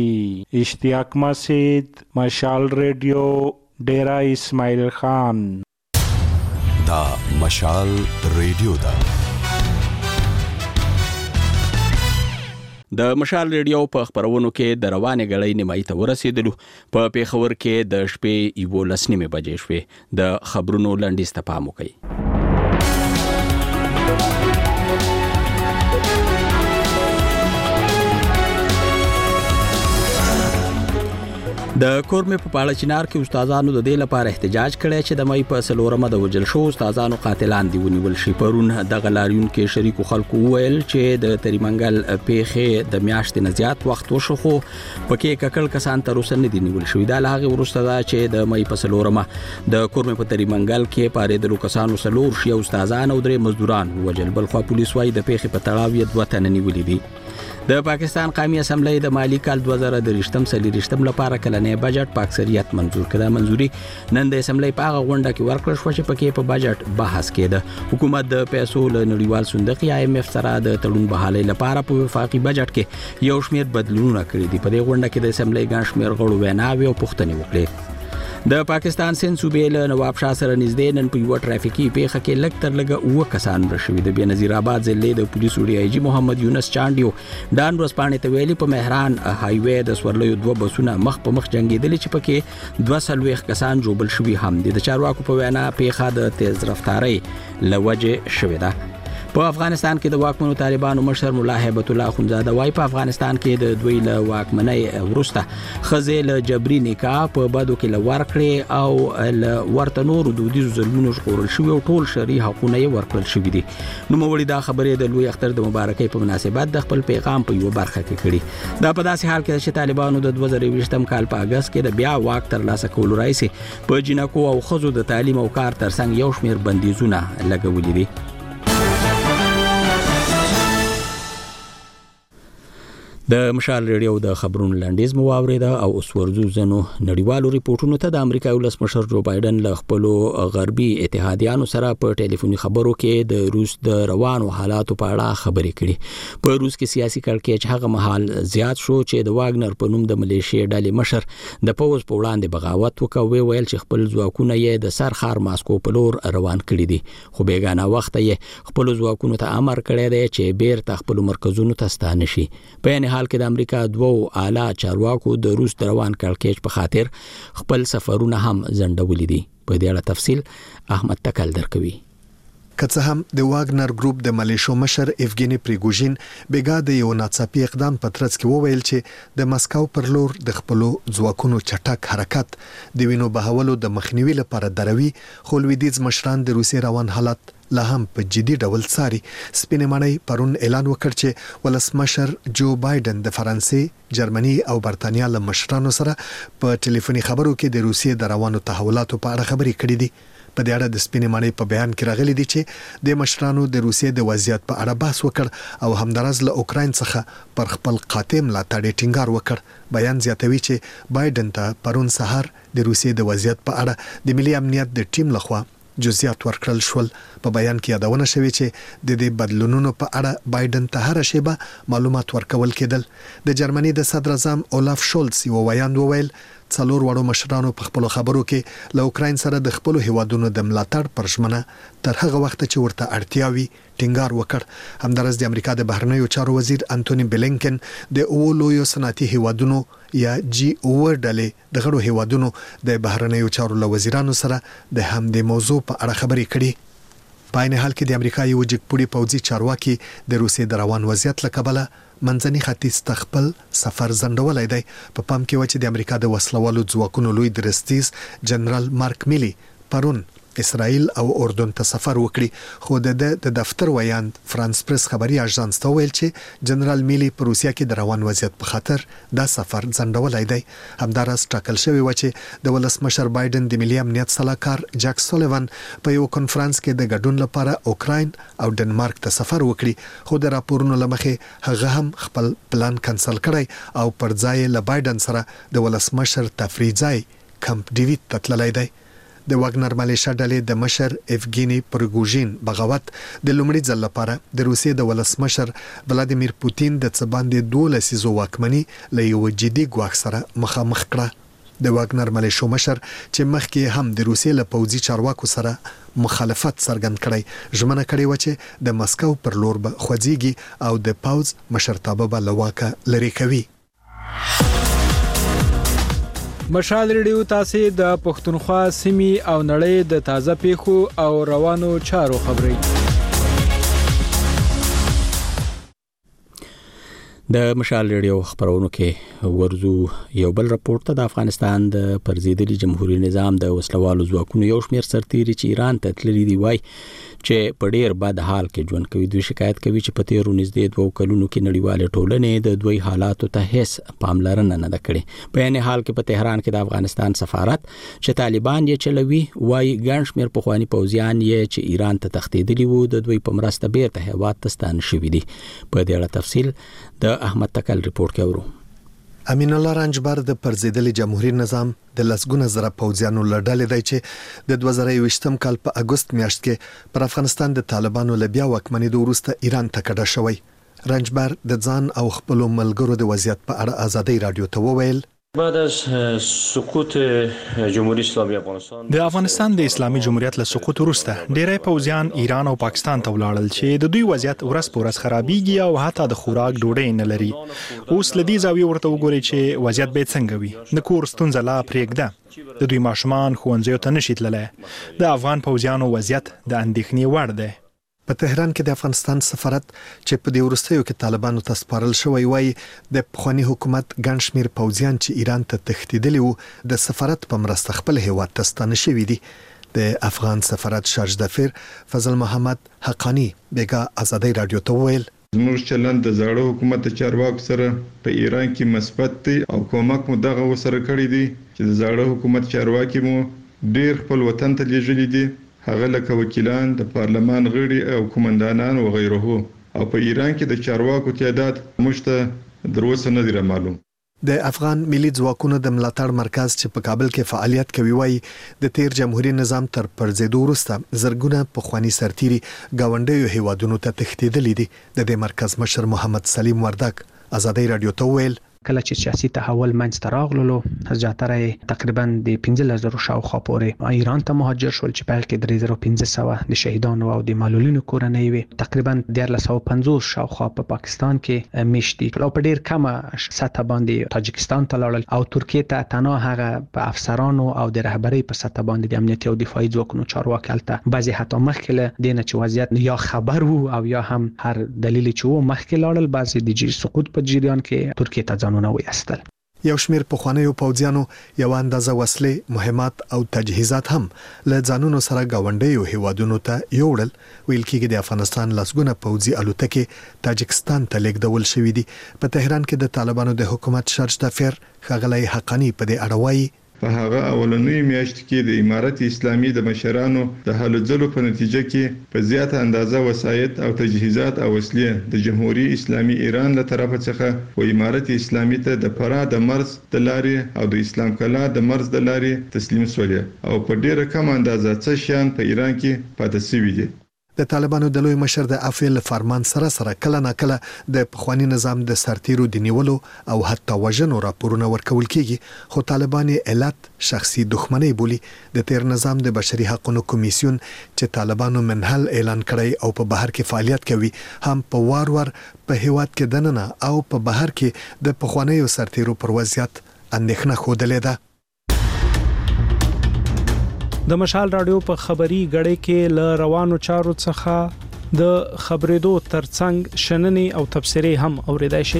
اشتیاق مسعود مشال ریډیو ډیرا اسماعیل خان. دا مشال ریډیو دا د مشال ریډیو په خبرونو کې د روانې غړې نیمای ته ورسېدلو. په پیښور کې د شپې یو لسنیمه بجې شوې. د خبرونو لنډیز ته پام وکړئ. د کورمه په پاړه چنار کې استادانو د دې لپاره احتجاج کړی چې د مې په سلورمه د وجل شو استادانو قاتلان دی ونیول شي. پرون د غلاریون کې شریکو خلکو ویل چې د تریمنګل پیښې د میاشتې نه زیات وخت وشو خو پکې ککل کسان تر اوسه نه دی نیول شوی. دا لاغه ورسته دا چې د مې په سلورمه د کورمه په تریمنګل کې پاره د لوکسانو سلور شي استادان او درې مزدوران وجل. بل خو پولیس وايي د پیښې په تړاو یې دوه تنه نیولې دي. د پاکستان قومي اسمبلی د مالی کال دوه زره درې سلیریشتم لپاره کلنې بجټ په اکثریت منزور کړه. منزوري نن د اسمبلی په هغه غونډه کې ورکړل شو چې پکې په بجټ بحث کېده. حکومت د پیسو له نړیوال صندوق یا ایم اف سره د تړون بحالۍ لپاره په وفاقي بجټ کې یو شمېر بدلونونه کړي دي. په دې غونډه کې د اسمبلی ګڼ شمېر غړو ویناوې او پوښتنې وکړې. د پاکستان سند صوبې له نواب شاه سره نږدې نن په یو ټرافیکي پیښه کې لږ تر لږه اوه کسان مړه شوي. د بېنظیر آباد ضلع د پولیسو ډي آی جي محمد یونس چانډیو ډان ورځپاڼې ته ویلي په مهران های وې د سورلیو دوه بسونه مخ په مخ جنګېدلي چې پکې دوه څلوېښت کسان ژوبل شوي هم دي. د چارواکو په وینا پیښه د تیز رفتارۍ له وجې شوې ده. په افغانستان کې د واکمنو طالبانو مشر مولا هیبت الله اخونزاده وايي په افغانستان کې د دوی له واکمنۍ وروسته ښځې له جبري نکاح په بدو کې له ورکړې او له ورته نورو دودیزو ظلمونو ژغورل شوي او ټول شرعي حقونه یې ورکړل شوي دي. نوموړي دا خبرې د لوی اختر د مبارکۍ په مناسبت د خپل پیغام په یوه برخه کې کړي. دا په داسې حال کې چې طالبانو د دوه زره یوویشتم کال په اګست کې د بیا واک ترلاسه کولو راهیسې په جنکو او ښځو د تعلیم او کار ترڅنګ یو شمېر بندیزونه لګولي دي. د مشال ریډیو د خبرونو لنډیز مو واوریده او اوس ورځو زنو نړیوالو ریپورتونو ته. د امریکا ولسمشر جو بایدن له خپلو غربي اتحادیانو سره په ټلیفوني خبرو کې د روس د روانو حالاتو په اړه خبرې کړي. په روس کې سیاسي کړکېچ هغه مهال زیات شو چې د واګنر په نوم د ملیشیا ډلې مشر د پوز په وړاندې بغاوت وکوي. ویل چې خپل ځواکونه یې د سرخار ماسکو په لور روان کړي دي خو بیګانه وخت یې خپل ځواکونو ته امر کړی دی چې بیرته خپل مرکزونو ته ستانه شي. په حال کې د امریکا دوه اعلی چارواکو د روس د روان کړکېچ په خاطر خپل سفرونه هم ځنډولي دي. په دې اړه تفصیل احمد تکل درکوي. که څه هم د واګنر ګروپ د ملیشو مشر ایفګینی پریګوژین بیګا د یو ناڅاپي اقدام په ترڅ کې وویل چې د مسکو پر لور د خپل ځواکونو چټک حرکت د وینو بهولو د مخنیوي لپاره دروي. خو لویدیځ مشران د روسي روان حالت لا هم په جدي ډول څاري. سپینې ماڼۍ پرون اعلان وکړ چې ولسمشر جو بایدن د فرانسې، جرمني او برتانیا له مشرانو سره په ټلیفوني خبرو کې د روسیې د روانو تحولاتو په اړه خبرې کړې دي. په دې اړه د سپینې ماڼۍ په بیان کې راغلي دي چې د مشرانو د روسیې د وضعیت په اړه بحث وکړ او همدارس له اوکراین څخه پر خپل قاتم ملاتړ ټینګار وکړ. بیان زیاتوي چې بایدن ته پرون سهار د روسیې د وضعیت په اړه د ملي امنیت د ټیم لخوا جزئیات ورکړل شول. په بیان کې یادونه شوې چې د دې بدلونونو په اړه بایدن ته هر شیبه معلومات ورکول کېدل. د جرمني د صدر اعظم اولاف شولز یو ویاند وویل څلور وړو مشرانو په خپل خبرو کې له اوکراین سره د خپل هیوادونو د ملاتړ پر ژمنه تر هغه وخت چې ورته اړتیا وي ټینګار وکړ. همدارس د امریکا د بهرنیو چارو وزیر انټونی بلینکن د اوو لویو صنعتي هیوادونو یا جی اوه ډلې د غړو هیوادونو د بهرنیو چارو له وزیرانو سره د همدې موضوع په اړه خبرې کړي. په عین حال کې د امریکا یو جګپوړي پوځي چارواکي د روسیې د روان وضعیت له کبله منځني ختیځ ته خپل سفر ځنډولی دی. په پام کې و چې د امریکا د وسلوالو ځواکونو لوی درستیز جنرال مارک میلی پرون اسرائیل او اردن ته سفر وکړي. خو د د دفتر ویاند فرانس پریس خبري اژانس ته ویل چې جنرال میلی په روسیا کې د روان وضعیت په خاطر دا سفر ځنډولی دی. همدارس ټاکل شوی و چې د ولسمشر بایدن د ملي امنیت سلاکار جک سولیوان په یو کنفرانس کې د ګډون لپاره اوکراین او ډنمارک ته سفر وکړي. خو د راپورونو لمخې هغه هم خپل پلان کنسل کړی او پر ځای له بایدن سره د ولسمشر تفریح ځای کمپ ډیویډ ته تللی دی. د واګنر ملیشیا ډلې د مشر ایفګینی پریګوژین بغاوت د لومړي ځل لپاره د روسیې د ولسمشر ولادیمیر پوتین د څه باندې دوه لسیزو واکمنۍ له یو جدي ګواښ سره مخامخ کړه. د واګنر ملیشو مشر چې مخکې هم د روسیې له پوځي چارواکو سره مخالفت څرګند کړی ژمنه کړې و چې د مسکو پر لور به خوځيږي او د پوز مشرتابه به لواکه لري کوي. مشال ریډیو تاسو د پښتونخوا سیمې او نړۍ د تازه پیښو او روانو چارو خبري. د مشال ریډیو خبرونو کې ورزو یو بل راپورټ ته د افغانستان د پرزیدلي جمهوریت نظام د وسلوالو ځواکونو یو شمېر سرتیري چې ایران ته تللي دي وای چې په ډیر بد حال کې ژوند کوي. دوی شکایت کوي چې په تیرو نږدې دوه کلونو کې نړیواله ټولنه د دوی حالاتو ته هیڅ پاملرنه نه کړې. په یعنی حال کې په تهران کې د افغانستان سفارت چې طالبان یې چلوي وای ګڼ شمېر پخوانی پوځیان یې چې ایران ته تښتېدلي وو د دوی په مرسته بیرته هیواد ته ستانه شوي دي. په دې اړه تفصیل د احمد تکل ریپورت کې اورو. امین الله رنجبر د پرزیدلي جمهوریت نظام د لسګونه زره پوځیانو لړډلې دی چې د دوه زره یوویشتم کال په اگست میاشت کې پر افغانستان د طالبانو له بیا واکمنۍ وروسته ایران ته کډه شوی. رنجبر د ځان او خپل ملګرو د وضعیت په اړه آزادۍ رادیو ته وویل بعد از سقوط جمهوریت اسلامي افغانستان د افغانستان د اسلامي جمهوریت له سقوط وروسته ډېری پوځیان ایران او پاکستان ته ولاړل چې د دوی وضعیت ورځ په ورځ خرابېږي او حتی د خوراک ډوډۍ نه لري. اوس لدی زاویې ورته وګورئ چې وضعیت به څنګه وي. د کور ستونزه لا پرېږده. د دوی ماشومان ښوونځیو ته نشي تللی. د افغان پوځیانو وضعیت د اندېښنې وړ دی. په تهران کې د افغانستان سفارت چې په دې وروستیو کې طالبانو ته سپارل شوی وای د پخوانی حکومت ګڼ شمېر پوځیان چې ایران ته تښتېدلي وو د سفارت په مرسته خپل هیواد ته ستانه شوي دي. د افغان سفارت شارج دفیر فضل محمد حقانی بیگا آزادۍ رادیو ته وویل زموږ چلند د زاړه حکومت چارواکو سره په ایران کې مثبت دی او کومک مو دغه وسره کړی دی چې د زاړه حکومت چارواکي مو ډیر خپل وطن ته لیږلي دي. هغه لکه وکیلان د پارلمان غړي او قومندانان و غیره. او په ایران کې د چارواکو تعداد مشته دروسه نه دی معلوم. د افغان ملي ځواکونو د ملاتړ مرکز چې په کابل کې فعالیت کوي وایي د تیر جمهوریت نظام تر پرځېدو وروسته زرګونه پخوانی سرتیري گاونډیو هیوادونو ته تښتېدلي دي. د دې مرکز مشر محمد سلیم وردک آزادۍ رادیو ته ویل کله چې سیاسي تحول منځته راغلو زیاتره تقریبا د پنځه زره شاوخوا پورې ایران ته مهاجر شول چې په کې درې زره پنځه سوه د شهیدانو او د معلولینو کورنۍ وي. تقریبا دیارلس سوه پنځوس شاوخوا په پاکستان کې میشتي او په ډیر کمه سطح باندې تاجکستان ته لاړل او ترکیه ته تنها هغه په افسرانو او د رهبری په سطح باندې د امنیتي او دفاعي ځواکونو چارواکي هلته بعضي حتی مخکې له دینه چې وضعیت یا خبر وو او یا هم هر دلیل چې وو مخکې لاړل. بعضي د جی سقوط په جریان کې ترکیه ته ځانونه وایستل. یو شمیر پخوانیو پوځیانو یو اندازه وسلې، مهمات او تجهیزات هم له ځانونو سره گاونډیو هیوادونو ته یوړل. ویل کېږي د افغانستان لسګونه پوځي الوتکې تاجکستان ته لیږدول شوې دي. په تهران کې د طالبانو د حکومت شارج دفیر ښاغلی حقانی په دې اړه وایي په هغه اولنوي میاشت کې د امارت اسلامي د مشرانو د هلو ځلو په نتیجه کې په زیاته اندازه وسایط او تجهیزات او وسلې د جمهوریت اسلامي ایران له طرفه څخه و امارت اسلامي ته د فرا د مرز د لارې او د اسلام کلا د مرز د لارې تسلیم شولې او په ډیره کم اندازه څه شیان په ایران کې پاتې شوي دي. د طالبانو د لوی مشر د افیل فرمان سره سره کله نه کله د پخوانی نظام د سرتیرو د نیولو او حتی وژنو راپورونه ورکول کیږي، خو طالبان علت شخصي دښمنۍ بولي. د تیر نظام د بشري حقوقو کمیسیون چې طالبانو منحل اعلان کړی او په بهر کې فعالیت کوي هم په وار وار په هیواد کې دننه او په بهر کې د پخوانیو سرتیرو پر وضعیت اندېښنه خوده ده. د مشال رادیو په خبري غړې کې ل روانو چارو څخه د خبرېدو ترڅنګ شننې او تبصرې هم اوریدای شي.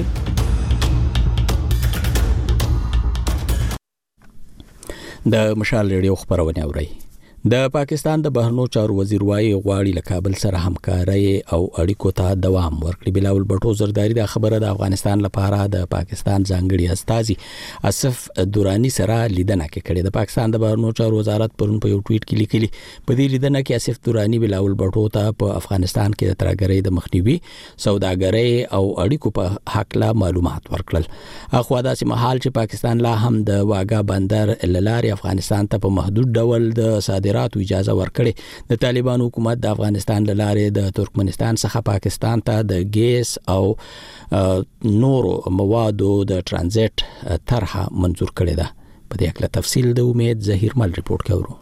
د مشال رادیو خبرونه اوري. د پاکستان د بهرنیو چارو وزیر وايي غواړي له کابل سره همکاري او اړیکو ته دوام ورکړي. بلاول بټو زرداری د خبره د افغانستان لپاره د پاکستان ځانګړي استازي اسف دورانی سره لیدنه کړې. د پاکستان د بهرنیو چارو وزارت پرون په یو ټویټ کې لیکلي په دې لیدنه کې اسف دورانی بلاول بټو ته په افغانستان کې د ترګرۍ د مخنیوي، سوداګرۍ او اړیکو په حق لا معلومات ورکړل. اخو دا چې مهال چې پاکستان لا هم د واګا بندر لاري افغانستان ته په محدود ډول د صادراتو اجازه ورکړي. د طالبان حکومت د افغانستان لاره د ترکمنستان څخه پاکستان ته د ګیس او نورو موادو د ترانزیت طرحه منظور کړې ده. په دې اړه تفصیل د امید ظهیر مل رپورت کوي.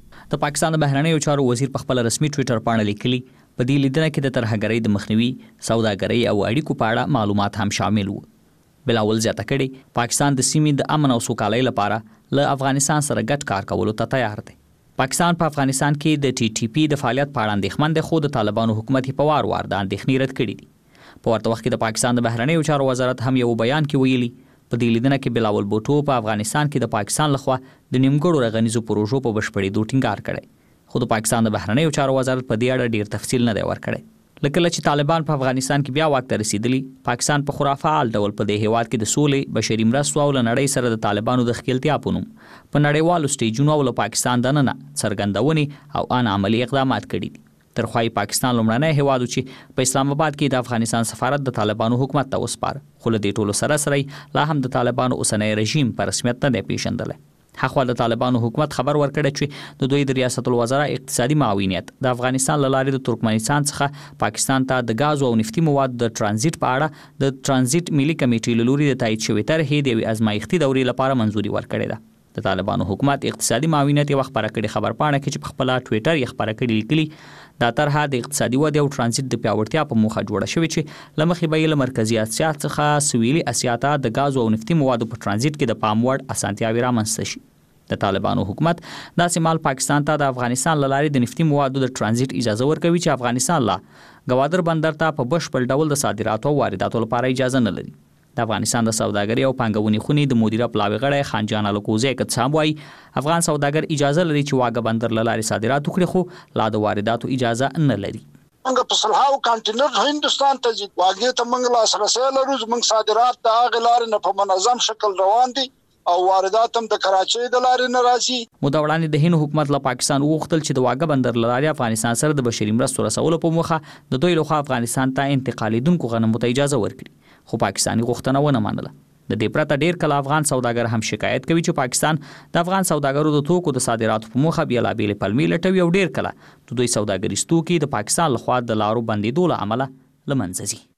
د پاکستان د بهرنیو چارو وزیر په خپل رسمي ټوئیټر باندې لیکلي په دې لیدنه کې د ترهګرۍ د مخنیوي، سوداګرۍ او اړیکو په اړه معلومات هم شامل وو. بلاول زیاته کړي پاکستان د سیمې د امن او سوکالۍ لپاره له افغانستان سره ګډ کار کولو ته تیار دی. پاکستان په افغانستان کې د ټي ټي پی د فعالیت په اړه اندېښمن دی، خو د طالبانو حکومت په وار وار د اندېښنې رد کړي دي. په ورته وخت کې د پاکستان د بهرنیو چارو وزارت هم یو بیان کې ویلي په دې لیدنه کې بلاول بوټو په افغانستان کې د پاکستان لخوا د نیمګړو رغنیزو پروژو په بشپړېدو ټینګار کړی، خو د پاکستان د بهرنیو چارو وزارت په دې اړه ډیر تفصیل نه دی ورکړی. لکه چې طالبان په افغانستان کې بیا واک ته رسیدلی، پاکستان په خورا فعال ډول په دې هیواد کې د سولې، بشري مرستو او لنړۍ سره د طالبانو د ښکېلتیا په نوم په نړیوالو سټیجونو او له پاکستان دننه څرګندونې او ان عملي اقدامات کړي دي. تر خوای پاکستان لومړنی هیواد چې په اسلام آباد کې د افغانستان سفارت د طالبانو حکومت ته وسپار، خو له دې ټولو سره سره لا هم د طالبانو اوسنی رژیم په رسمیت نه دی پیژندلی. هغه د طالبانو حکومت خبر ورکړی چې د دوی د ریاست الوزرا اقتصادي معاونیت د افغانستان له لارې د ترکمنستان څخه پاکستان ته د غاز او نفتي موادو د ترانزیت په اړه د ترانزیت ملي کمیټې له لوري د تایید شوې طرحې د یوې ازمایښتي دورې لپاره منځوري ورکړې ده. د طالبانو حکومت اقتصادي معاونیت یو خبره کړې خبر پاڼه کې چې په خپل ټوئیټر یې خبره کړې لیکلي دا طرحه د اقتصادي ودې او ترانزیت د پیاوړتیا په موخه جوړه شوې چې لمخې به له مرکزی اسیا څخه سویلي اسیا ته د غاز او نفتي موادو په ترانزیت کې د پام وړ اسانتیاوې رامنځته شي. د طالبانو حکومت داسې مال پاکستان ته د افغانستان له لارې د نفتي موادو د ترانزیت اجازه ورکوي چې افغانستان لا ګوادر بندر ته په بشپړ ډول د صادراتو او وارداتو لپاره اجازه نه لري. د افغانستان د سوداګرۍ او پانګونې خونې د مدیره پلاوي غړی خان جان الکوزی کڅام وایي افغان سوداګر اجازه لري چې واګه بندر له لارې صادرات وکړي، خو لا د وارداتو اجازه نه لري. موږ په سلهاو کانټینر هندستان ته ځي، واګې ته موږ لاسرسی لرو، موږ صادرات د هغې لارې نه په منظم شکل روان دي او واردات هم د کراچۍ د لارې نه راځي. موده وړاندې د هند حکومت له پاکستان وغوښتل چې د واګه بندر له لارې افغانستان سره د بشري مرستو رسولو په موخه د دوی لخوا افغانستان ته انتقالیدونکو غنمو ته اجازه ورکړي، خو پاکستاني غوښتنه ونه منله. د دې پرته ډیر کله افغان سوداګر هم شکایت کوي چې پاکستان د افغان سوداګرو د توکو د صادراتو په موخه بیلابېلې پلمې لټوي او ډیر کله د دوی سوداګریز توکي د پاکستان لخوا د لارو بندېدو له امله له منځه ځي.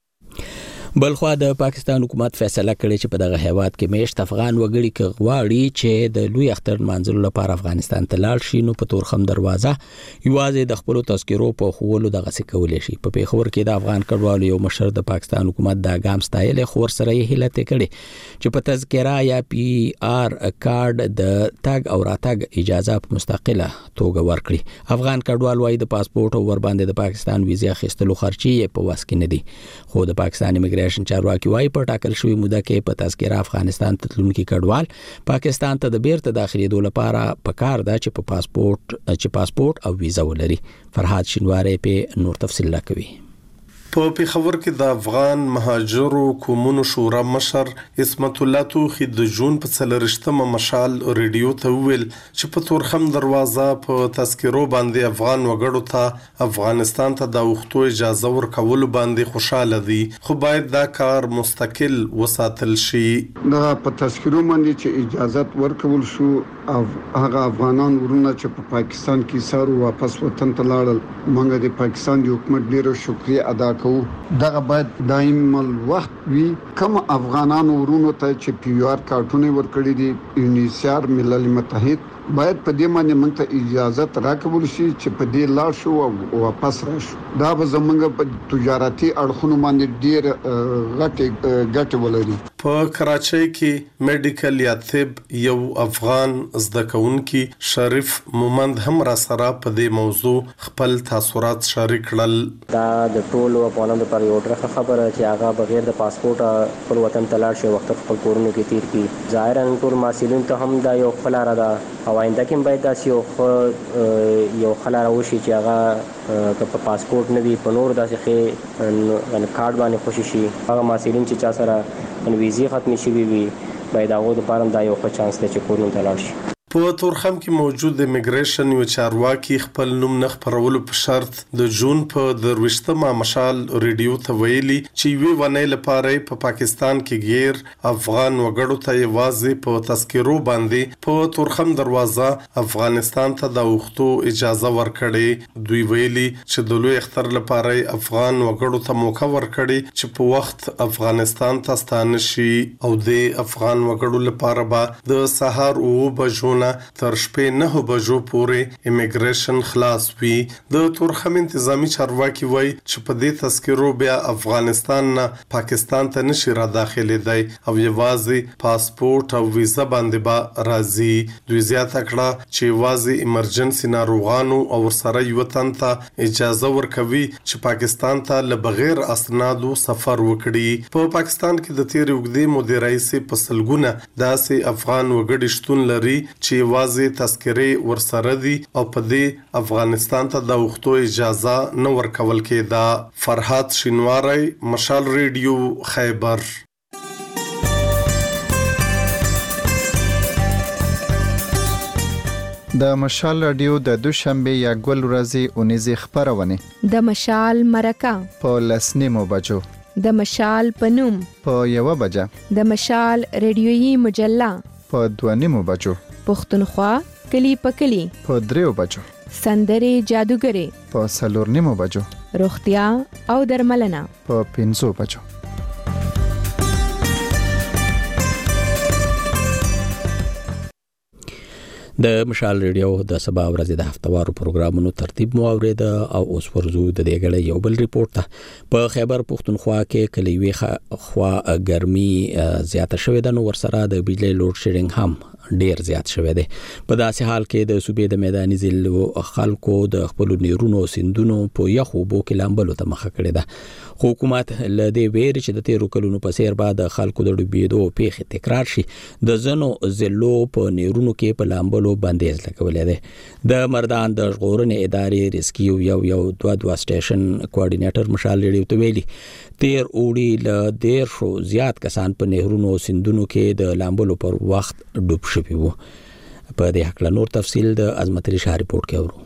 بلخوا د پاکستان حکومت فیصله کړې چې په دغه هیواد کې میشت افغان وګړي کې غواړي چې د لوی اختر منځلو لپاره افغانستان ته لاړ شي، نو په تورخم دروازه یوازې د خپل تذکرو په خوولو دغه څه کولای شي. په پیښور کې د افغان کډوالو یو مشر د پاکستان حکومت د ګام ستایل خور سره یې هیله کړې چې په تذکره یا پی آر کارت د تاګ او راتګ اجازه په مستقله توګه ورکړي. افغان کډوال وايي د پاسپورت او ور باندې د پاکستان ویزه اخیستلو خرچي په واس کې نه دي، خو د پاکستان امیګریشن چارواکي وايي په ټاکل شوی موده کې په تذکره افغانستان ته تلونکي کډوال پاکستان ته د بیرته داخليدو لپاره پکار ده چې په پاسپورت چې پاسپورت او ویزه ولري. فرحات شینواری په نور تفصیل راکوي. په پیښور کې د افغان مهاجرو قومونو شورا مشر اسمت الله توخی د جون په څلورشتمه مشال ریډیو ته ویل چې په تورخم دروازه په تذکرو باندې افغان وګړو ته افغانستان ته د وختو اجازه ورکول باندې خوشاله دي، خو باید دا کار مستقل وساتل شي. دا په تذکرو باندې چې اجازه ورکول شو او هغه افغانان ورونه چې په پاکستان کې سارو واپس وطن ته لاړل، موږ د پاکستان د حکومت ډیره شکریه ادا کوو. دغه باید دایم الوخت وي. کوم افغانانو ورونو ته چې پی آر کارتونه ورکړي دي، یونیسیار ملل متحد باید په دې باندې موږ ته اجازه راکول شي چې په دې لاړ شو او واپس راشو. دا به زموږ په تجارتي اړخونو باندې ډیر غټه ګټه ولري. په کراچۍ کې میډیکل یا طب یو افغان زده کوونکی شریف مومند هم را سره په دې موضوع خپل تاثرات شریک کړل. دا د ټولو افغانانو لپاره یو ډېره خبره چې هغه بغیر د پاسپورت خپل وطن ته لاړ شي، وخت خپل کورونو کې تیر کړي. ظاهراً ټول مسؤلین ته هم دا یو خپل را ده او آینده کې باید داسې یو یو خلا راوشي چې هغه که په پاسپورت نه وي په نور داسې ښې کارت باندې خوشي شي. هغه مسؤلین چې چا سره ویزې ختمې شوي وي باید هغو دپاره هم دا یو ښه چانس دی چې کورونو ته لاړ شي. په تورخم کې موجود امیګریشن یو چارواکي خپل نوم نه خپرولو په شرط د جون په درويشتمه مشال ریډیو ته ویلي چې وی ونې لپاره په پاکستان کې غیر افغان وګړو ته یوازې په تذکرو باندې په تورخم دروازه افغانستان ته د وختو اجازه ورکړي. دوی ویلي چې د لوی اختر لپاره افغان وګړو ته موقع ورکړي چې په وخت افغانستان ته ستانه شي او د افغان وګړو لپاره به د سهار او بجو تر شپې نه بجو پورې امیګریشن خلاص وي. د تورخم انتظامی چارواکي وایي چې په دې تذکرو بیا افغانستان نه پاکستان ته نشي را داخلي او یوازې پاسپورت او ویزا باندې به راځي. دوی زیاته کړه چې یوازې ایمرجنسي ناروغانو او ورسره یو تن ته اجازه ورکوي چې پاکستان ته له بغیر اسنادو سفر وکړي. په پا پاکستان کې د تیر وګړي مدیرای سي پسلګونه داسې افغان وګړي شتون لري چې واځي تذکرې ورسره دي او په دې افغانستان ته د وختو اجازه نه ورکول کېده. فرحات شینواری، مشال ریډیو، خیبر. د مشال رادیو د دوشنبه یا ګل ورځې اونیزه خبرونه د مشال مرکه په لسنیمو بجو، د مشال پنوم په یو بجه، د مشال ریډیویي مجله په دوانیمو بجو، پښتونخوا کلی په کلی په دریو بجو، سندرې جادوګرې په څلورنیمو بجو، روغتیا او درملنه په پنځو بجو. د مشال ریډیو د سبا ورځې د هفتوارو پروګرامونو ترتیب مو اوریده او اوس ورزو د دې غړې یو بل ریپورت ته. په خیبر پښتونخوا کې کلیوي خوا ګرمي زیاته شوې ده، نو ورسره د بجلی لوډ شیډینګ هم ډیر زیات شوی دی. په داسې حال کې د صوبې د میداني ضلعو خلکو د خپل نیرونو سیندونو په یخو بو کې لامبلو ته مخه کړې ده. خو حکومت له دې ویری چې د تیرو کلونو په سیر بعد خلکو د ډوبېدو پیښې تکرار شي د ځنو ضلعو په نیرونو کې په لامبلو بندیز لګولې ده. د مردان د ژغورنې ادارې ریسکیو یو یو دوه دوه سټیشن کوارډینیټر مشال ریډیو ته ویلي تیر اوړي له ډیر شو زیات کسان په نهرونو سیندونو کې د لامبلو پر وخت ډوب شوي وو. په دې حق نور تفصیل د عظمت علي شاه ریپورت کې اورو.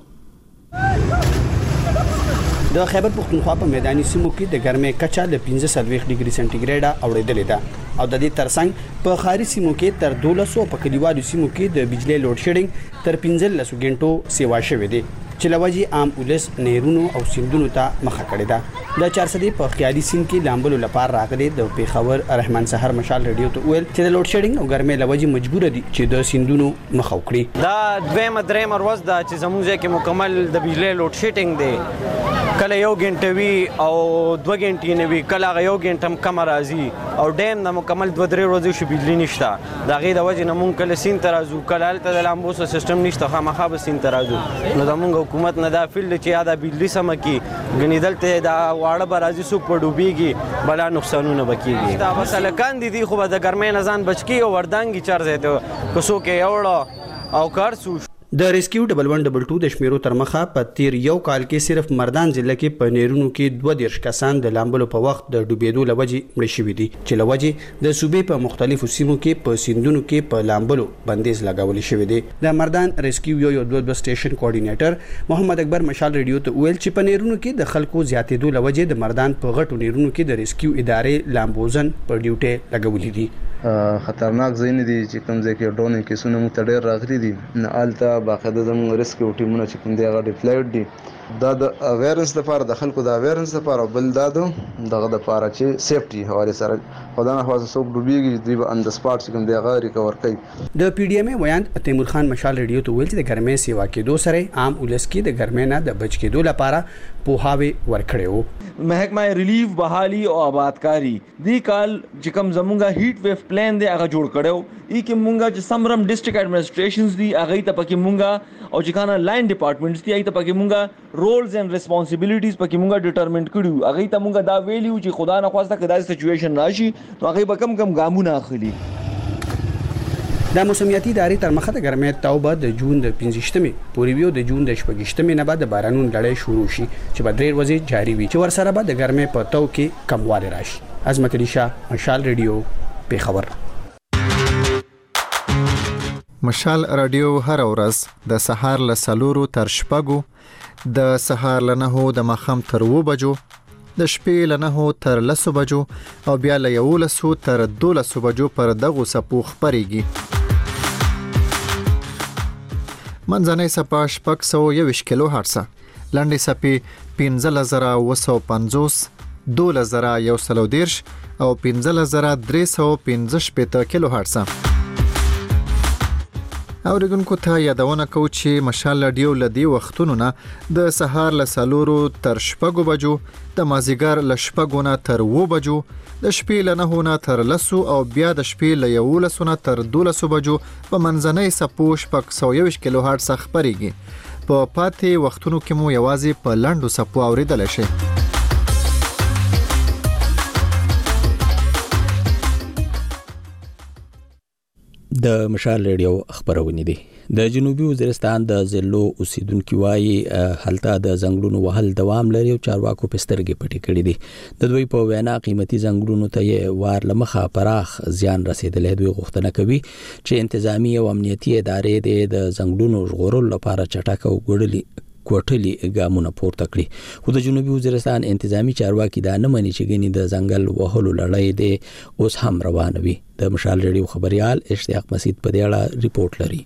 د خیبر پښتونخوا په میداني سیمو کې د ګرمۍ کچا له پنځه څلوېښت ډیګري سنټیګریډه اوړېدلې ده او د دې ترڅنګ په خاري سیمو کې تر دولس په کلیوالو سیمو کې د بجلی لوډ شیډینګ تر پنځلس غنټو سیوا شوې ده چې لوجي عام ولس نهرونو او سیندونو ته مخه کړې ده. د چارسدي په خیالي سیند کې لامبلو لپاره راغلي د پیښور رحمان سحر مشال ریډیو ته ویل چې د لوډ شیډینګ او ګرمۍ لوجي مجبور دي چې د سیندونو مخه وکړي. دا دویمه درېمه ورځ ده چې زموږ کې مکمل د بجلی لوډ شیډینګ دی. کله یو غنټه وی او دوه غنټې نه وی، کله یو غنټه کم راځي او ډیم د مکمل دوه درې ورځې شو بجلی نشته. دا غي د وجه نه مونږ کله سین ترازو کله الته د لامبو سیستم نشته، خامخا به سین ترازو. نو د مونږ حکومت نه دا فیلډ چې یاده بجلی سم کی غنیدل ته دا واړه برازي سو په ډوبېږي بلا نقصانونه بکیږي. دا مسله کاندې دي خو د ګرمۍ نه ځان بچکی او وردانګي چرځي ته کوسو کې یوړو او کارسو. د ریسکیو ډبل ون ډبل ټو د شمیرو تر مخه په تیر یو کال کې صرف مردان ضلع کې په نیرونو کې دوه دیرش کسان د لامبلو په وخت د ډوبېدو لوجې مړه شوي دي چې لوجې د صوبې په مختلفو سیمو کې په سیندونو کې په لامبلو بندیز لګول شوی دی. د مردان ریسکیو یو یو دوه دوه سټیشن کوارډینیټر محمد اکبر مشال ریډیو ته ویل چې په نیرونو کې د خلکو زیاتېدو لوجې د مردان په غټو نیرونو کې د ریسکیو ادارې لامبوزن په ډیوټي لګولې دي. خطرناک ځای دی چې کوم ځای کې ډرون کیسونه مو ته ډېر راغلي دي. نه الته باقاعده زموږ ریسکیو ټیمونه چې کوم دی هغه ډیپلایډ دي. دا د اویرنس لپاره د خلکو د اویرنس لپاره بل دا دغه لپاره چې سیفټي حواله سره خدای نه خواص څوک ډوبېږي دوی به ان د سپاټ چې کوم دی هغه ریکور کوي. د پی ډی ایم ای ویاند تیمور خان مشال ریډیو ته ویل چې د ګرمۍ سیوا کېدو سره عام ولس کې د ګرمۍ نه د بچ کېدو لپاره پوهاوی ورکړی وو. محکمه ریلیف بحالي او آبادکاری دی کال چې کوم زمونږه هیټ ویو پلان دی هغه جوړ کړو. ای کې مونږه چې سمرم ډیسټریکټ ایڈمنسټریشنز دی هغه ته پکې مونږه او چې کانه لاین ډپارټمنټس دی هغه ته پکې مونږه رولز اینڈ ریسپانسیبিলিټیز پکې مونږه ډیټرمنټ کړو. هغه ته مونږه دا ویلیو چې خدا نه خواسته کدا سچويشن راشي نو هغه به کم کم ګامونه اخلي. د موسمیاتي ادارې تر مخه د ګرمۍ توبه د جون د پنځشتمې پورې ویو د جون د شپږشتمې نه بعد د بارانونو لړۍ شروع شي چې به درې ورځې جاری وي چې ورسره به د ګرمۍ په تو کې کموالی راشي. عظمت علي شاه مشال ریډیو پیښور. مشال رادیو هر ورځ د سهار له سلورو تر شپږو، د سهار له نهو د ماښام تر اوو بجو، د شپې له نهو تر لسو بجو او بیا له یولسو تر دولسو بجو پر دغو څپو خپرېږي. منځنۍ څپه شپږ سوه یوویشت کیلو هرټزه، لنډې څپې پنځلس زره اوه سوه پنځوس، دولس زره یو سل او دېرش او پنځلس زره درې سوه پنځه شپېته کیلو هرټزه. اوریدونکو ته یادونه کوو چې مشال رادیو له دې وختونو نه د سهار له څلورو تر شپږو بجو، د مازدیګر له شپږو نه تر اوو بجو، د شپې له نهو نه تر لسو او بیا د شپې له یولسو نه تر دولسو بجو په منځنۍ څپو شپږ سوه یوویشت کیلو هرټز خپرېږي. په پاتې وختونو کې مو یوازې په لنډو څپو اوریدلی شئ. د مشال رادیو خبرونه دي. د جنوبي وزیرستان د ضلعو اوسیدونکو وايي هلته د ځنګلونو وهل دوام لري او چارواکو په سترګې پټې کړې دي. د دوی په وینا قیمتي ځنګلونو ته یې وار لمخه پراخ زیان رسیدلی. دوی غوښتنه کوي چې انتظامی او امنیتي ادارې د ځنګلونو ژغورلو لپاره چټک او ګړلي کوټلي ګامونه پورته کړي. خو د جنوبي وزیرستان انتظامی چارواکي دا نه مني چې ګنې د ځنګل وهلو لړۍ دی اوس هم روانه وي. د مشال رادیو خبريال اشتیاق مسعود په دې اړه ریپورت لري.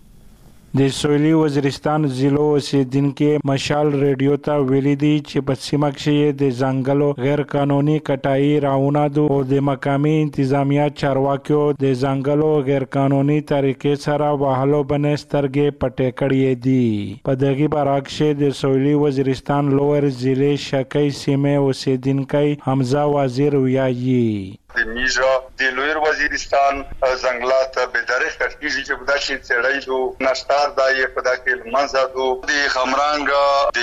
د سویلي وزیرستان ضلع اوسیدونکو مشال رادیو ته ویلي دي چې په سیمه کې د ځنګلو غیر قانوني کټای راونه دو او د مقامي انتظامیه چارواکیو د ځنګلو غیر قانوني طریقې سره وهلو باندې سترګې پټې کړې دي. په دغه برعکس د سویلي وزیرستان لوړ ضلع شکی سیمه اوسیدونکو حمزه وزیر ویایي د میجا د لویر وزیرستان ځنګلات به درې کټیږي چې په داسې چړای دو نشتار دای په داخل منځه دو د خمرانګ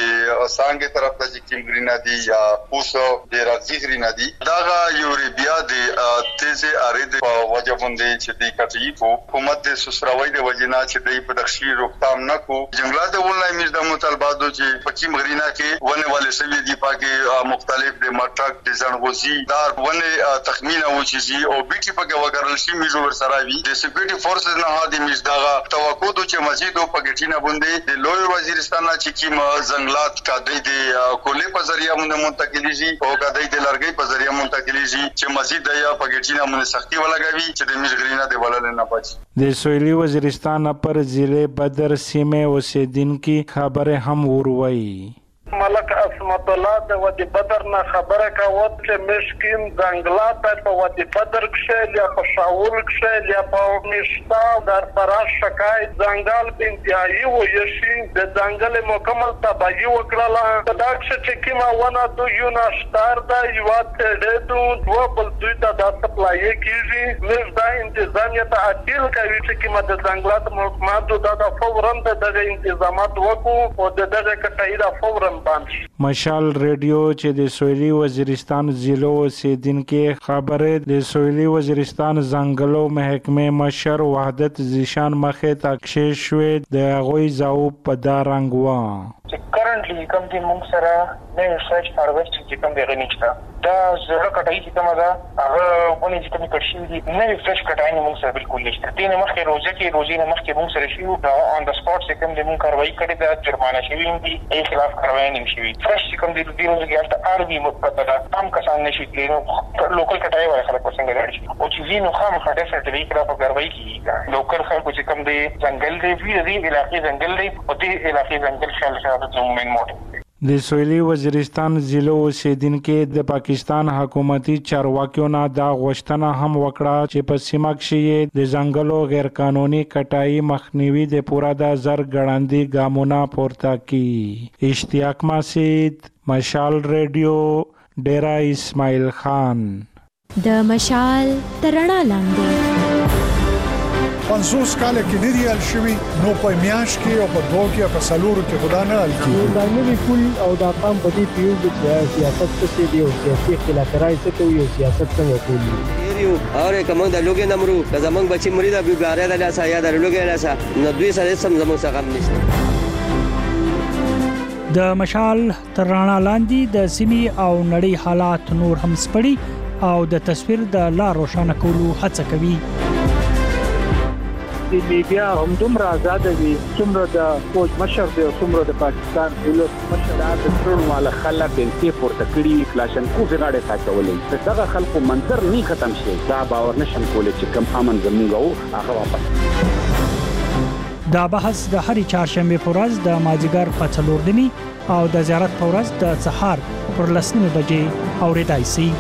د سانګ طرف ته چې کیمګرینا دی یا پوسو د راځيګرینا دی دا یورپیا د تیزه ارید په وجبوندې چې د کټی کو حکومت د سسراوي د وجنا چې د پدخشي روکتام نه کو جنگلات ولنای میز د مطالبات چې په کیمګرینا کې ونه والے سوي دی پاکي مختلف د مټک د ځنغوزي دار ونه تخمین او چیزی او بیٹی پکې وګرل شي میجو ور سره وی د سکیورټي فورسز نه هادي میز دغه توقع د چې مزید او پګټینا باندې د لوی وزیرستان چې کیم ځنګلات کا د کولې په ذریعہ باندې منتقلی شي او کا د لړګي په ذریعہ منتقلی شي چې مزید د پګټینا باندې سختي ولګوي چې د میز غرینا د ولل نه پچ. د سویلي وزیرستان پر ضلع بدر سیمه اوسیدونکو خبره هم وروي. ملک اسمت الله د ودی بدر نه خبره کاوه چې مشکین ځنګلات په ودی بدر کې یا په شاول کې یا په مشتا در پراش شکای ځنګل په انتهایی و یشي د ځنګل مکمل تباہی وکړه. دا چې کیما ونه دو یو نشتار دا یو ته دو دوه بل دوی ته د سپلای کیږي. موږ دا انتظامیه ته اپیل کوي چې کیما د ځنګلات محکماتو د فورا د انتظامات وکړو او دغه کټای د فورا. مشال رادیو چې د سویلي وزیرستان ضلع اوسیدونکو خبره د سویلي وزیرستان ځنګلو محکمه مشر وحدت زیشان مخه تاکشې شوې د هغوی ځاو په دا رنګ وا چې کرنټلی کوم د موږ سره نه ریسرچ هارویسټ چې کوم دی غنښت دا زړه کټای چې کومه ده هغه ونې چې کومې کټ شوي دي نه ریسرچ کټای نه موږ سره بالکل نشته. دې نه مخکې روزه کې روزي نه مخکې موږ سره شي دا آن د سپاټ چې کوم د موږ کاروایی کړې ده جرمانه شوي دي ای خلاف کاروایی نه شوي. فرش چې کوم د دې روزي کې آر وی مقرره ده هم کسان نشي کېنو لوکل کټای وای خلک څنګه لري او چې وینو خام خاطر سره دې خلاف کاروایی کیږي. لوکل خلکو چې کوم د ځنګل دی وی دې علاقې ځنګل دی او دې علاقې ځنګل خیال سره د مومن موټ. د سویلي وزیرستان ضلع اوسیدونکو د پاکستان حکومتي چارواکیو نه دا غوښتنه هم وکړه چې په سیمه کې د ځنګلو غیر قانوني کټای مخنیوي د پورا د زر غړاندې ګامونه پورته کړي. اشتیاق مسعود، مشال رادیو، ډیرا اسماعیل خان. د مشال ترڼا لاندې پنځوس کال کې نه دی ال شوی نو په میاش کې او په دوه کې په سلورو کې خدا نه ال کې دا نه کول او دا قام په دې پیو د سیاست څخه دی او سیاسي اختلافات څخه کوي او سیاست څنګه کوي یو اور کوم د لوګي نمرو د زمنګ بچی مرید ابي باره د لاسه یا د لوګي لاسه نو دوی سره سم زمنګ څخه هم نشته. د مشال ترڼا لاندې د سیمي او نړۍ حالات نور هم سپړي او د تصویر د لا روښانه کولو هڅه کوي. د میډیا هم دومره آزاد وي څومره د فوج مشر دی او څومره د پاکستان دولت مشر د ټول مال خلک بلکې پورته کړي کلاشنکوف غاړه ساتولې دغه خلکو منظر نه ختم شي دا باور نشم کولای چې کوم امن زموږ او هغه واپس. دا بحث د هرې چهارشنبه په ورځ د مازیګر په څلور نیمې او د زیارت په ورځ د سهار پر لس نیمې بجې اورېدای شي.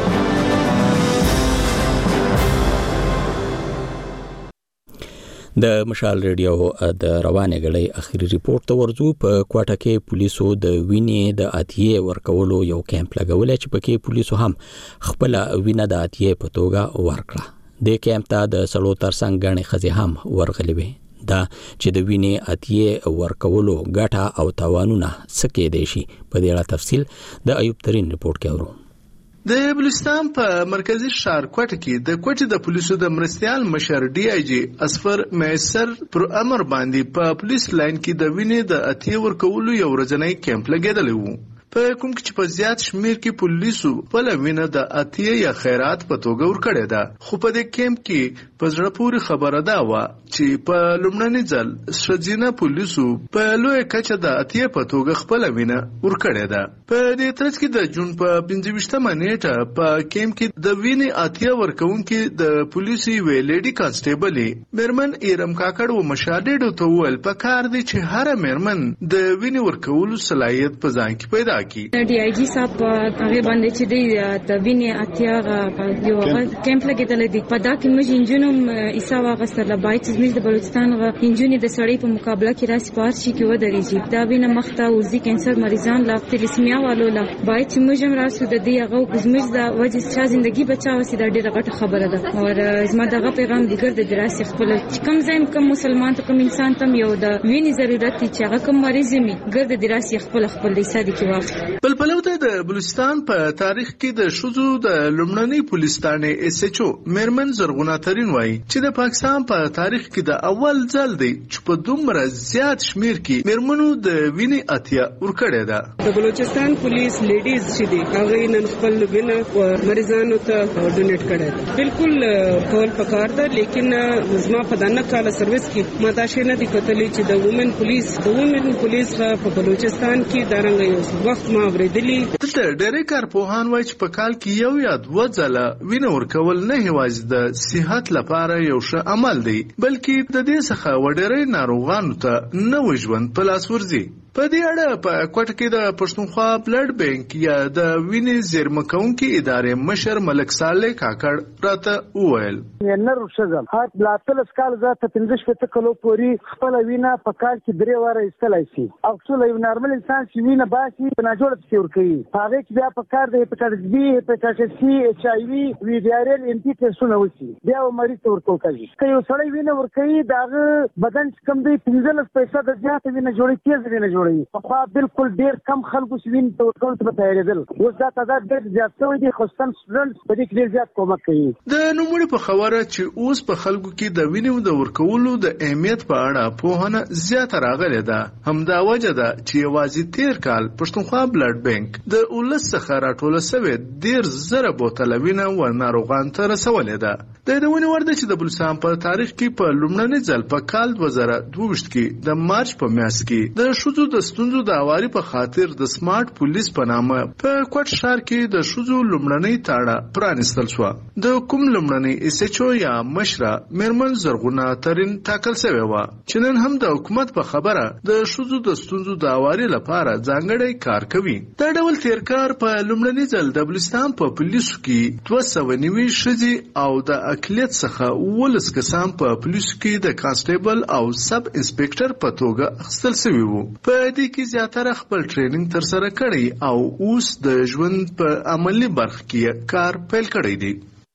د مشال ریډیو د روانه غړي اخیری ریپورت ته ورځو. په کوټه کې پولیسو د وینې د اتیې ورکولو یو کیمپ لګول چې پکې پولیسو هم خپل وینې د اتیې په توګه ورکړه. د کیمپ ته د سړو ترڅنګ غني خزي هم ورغلي وي. دا چې د وینې اتیې ورکولو ګټه او تاوانونه سکه دي شي. په دې اړه تفصیل د ایوب ترين ریپورت کې اورو. د بلوچستان په مرکزی ښار کوټه کې د کوټې د پولیسو د مرستيال مشر ډي آی جی اسفر میسر پر امر باندې په پولیس لاین کې د وینې د اتیې ورکولو یو ورځنی کیمپ لګیدلی وو. په کوم کې په زیات شمیر کې پولیسو په لوینه د اتیې یا خیرات په توګه ورکړی ده. خو په دې کیمپ کې په زړه پورې خبره ده وا چې په لومړني ځل شجینه پولیسو په لوی کچه د اتیې په توګه خپل وینه ورکړی ده. په دې ترڅ کې د جون په پنځه ویشتمه نیټه په کیمپ کې د وینې اتیې ورکونکو د پولیسي وی لیډي کانسټیبل مرمن ایرم کاکړ و مشاهده ته ول په کار دي چې هر مرمن د وینې ورکولو صلاحیت په ځان کې پیدا डी आई जी साहब هغه باندې چې دی د وینې اتیا یو کیمپ لګیدل دي په دا کې موږ انجنوم ایسا واغستله بایت زموږ د بلوچستان غ انجنې د سړی په مقابله کې راس پارشي کې ودرېږي دا وینه مخته ورزي کینسر مریضان لا تلیسمیا والو لا بایت چې موږ هم راسو د دې هغه زموږ د وجه چې ژوندۍ بچاو سي دا ډیره غټه خبره ده او زما دغه پیغام دیګر د دراسي خپل کم زم کم مسلمان ته کم انسان ته یو د وینې ضرورت چې هغه کم مریض می ګرد دراسي خپل خپل د سادي کې واخ. بل پلوته د بلوچستان په تاریخ کې د شوزو د لومړنۍ پولیس ثانې اس ایچ او مرمن زرغونه ترين وایي چې د پاکستان په تاریخ کې د اول ځل دی چې په دومره زیات شمیر کې مرمنو د وینې اتیا ورکړی ده. د بلوچستان پولیس لیډیز چې دی هغه نن خپل وینه مریضانو ته ډونیټ کړی ده. بالکل کول پکار ده لیکن زما په دانه کال سرویس کې ماده نه دي کتلې چې د وومن پولیس د وومن پولیس په بلوچستان کې دارنګ یو وخت ما ورېدلی دلته ډېرې کارپوهان وایي چې په کال کې یو یا دوه ځله وینه ورکول نه یوازې د صحت لپاره یو ښه عمل دی بلکې د دې څخه وړې ناروغانو ته نوې ژوند په لاس ورځي. په دې اړه په کوټه کې د پښتونخوا بلډ بانک یا د وینې زیرمه کوونکې ادارې مشر ملک صالح کاکړ راته وویل نر شزم هات بلاتل سکال ذات پنځه شپږ کلو پوری خپل وینه په کال کې درې واره استلای شي او څو یو نارمل انسان چې وینه باسي نه جوړ څور کوي هغه کې بیا په کار د هپاتایتس بی هپاتایتس سی ایچ آی وی وی ډی ار ال ان ټی ټیسټونه وشي بیا مریض ورکول کوي که یو سړی وینه ورکوي داغه بدن کم دی پنځه لس پیسې د زیات وینه جوړي تیز وینه جوړي خو بالکل ډیر کم خلکو سوین ټول ته تیارېدل اوس دا تعداد ډیر زیات شوی دی خو ستاسو سټوډنټ په دې کې ډیر زیات کومک کوي. د نوموړي په خبره چې اوس په خلکو کې د وینې د ورکولو د اهمیت په اړه پوهنه زیاته راغلې ده. همدا وجه ده چې یوازې تیر کال پښتونخوا بلډ بانک د ولس څخه راټوله شوې ډیر زره بوتله وینه ور ناروغان ته رسولې ده. د دې ونې ورده چې د بلوچستان په تاریخ کې په لومړني ځل په کال دوه زره دوه ویشت کې د مارچ په میاشت کې د شوزو د ستونزو د اواري په خاطر د سمارټ پولیس په نامه په کوټ ښار کې د شوزو لومړنۍ تاړه پرانستل شو. د کوم لومړنۍ اس ایچ او یا مشره مرمن زرغونه ترين ټاکل شوی و چې نن هم د حکومت په خبره د شوزو د ستونزو د اواري لپاره ځانګړی کار کوي. دا ډول تیرکار په لومړني ځل د بلوچستان په پولیسو کې دوه سوه نوي ښځې او د اقلیت څخه ولس کسان په پولیسو کې د کانسټیبل او سب انسپکټر په توګه اخیستل شوي وو. په دې کې زیاتره خپل ټریننګ تر سره کړی او اوس د ژوند په عملی برخه کې کار پیل کړی دی.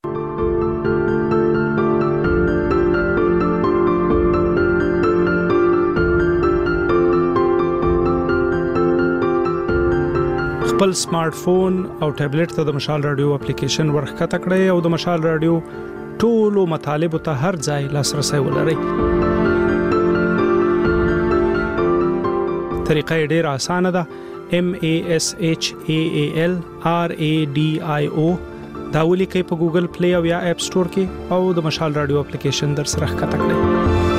خپل سمارټ فون او ټابلیټ ته د مشال رادیو اپلیکیشن ورخکته کړئ او د مشال رادیو ټولو مطالبه ته هر ځای لاسرسي ولرئ. طریقه ډېر اسانه ده. M A S H A A L R A D I O دا ولیکئ په ګوګل پلی او یا اپ سٹور کې او د مشال رادیو اپلیکیشن در سره ښکته کړئ.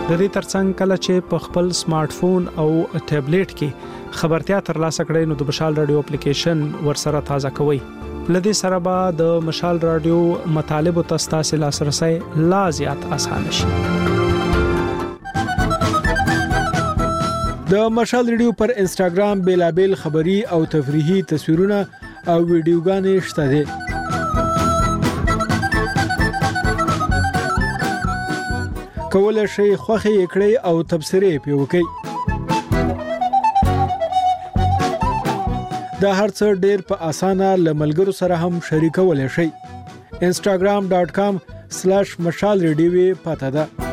د دې ترڅنګ کله چې په خپل سمارټ فون او ټابلیټ کې خبرتیا ترلاسه کړئ نو د مشال رادیو اپلیکیشن ورسره تازه کوئ. لدې سره به د مشال رادیو مطالب او تاسو لاسرسي لا زیات اسانه شي. د مشال ریډیو پر انستګرام بیلابل خبری او تفریحي تصویرونه او ویډیوګانې شته دي. کولای شئ خوښي کړئ او تبصرې پې وکړئ. دا هر څه ډېر په اسانه لملګرو سره هم شریکولای شئ. instagram dot com slash mashal radio پته ده.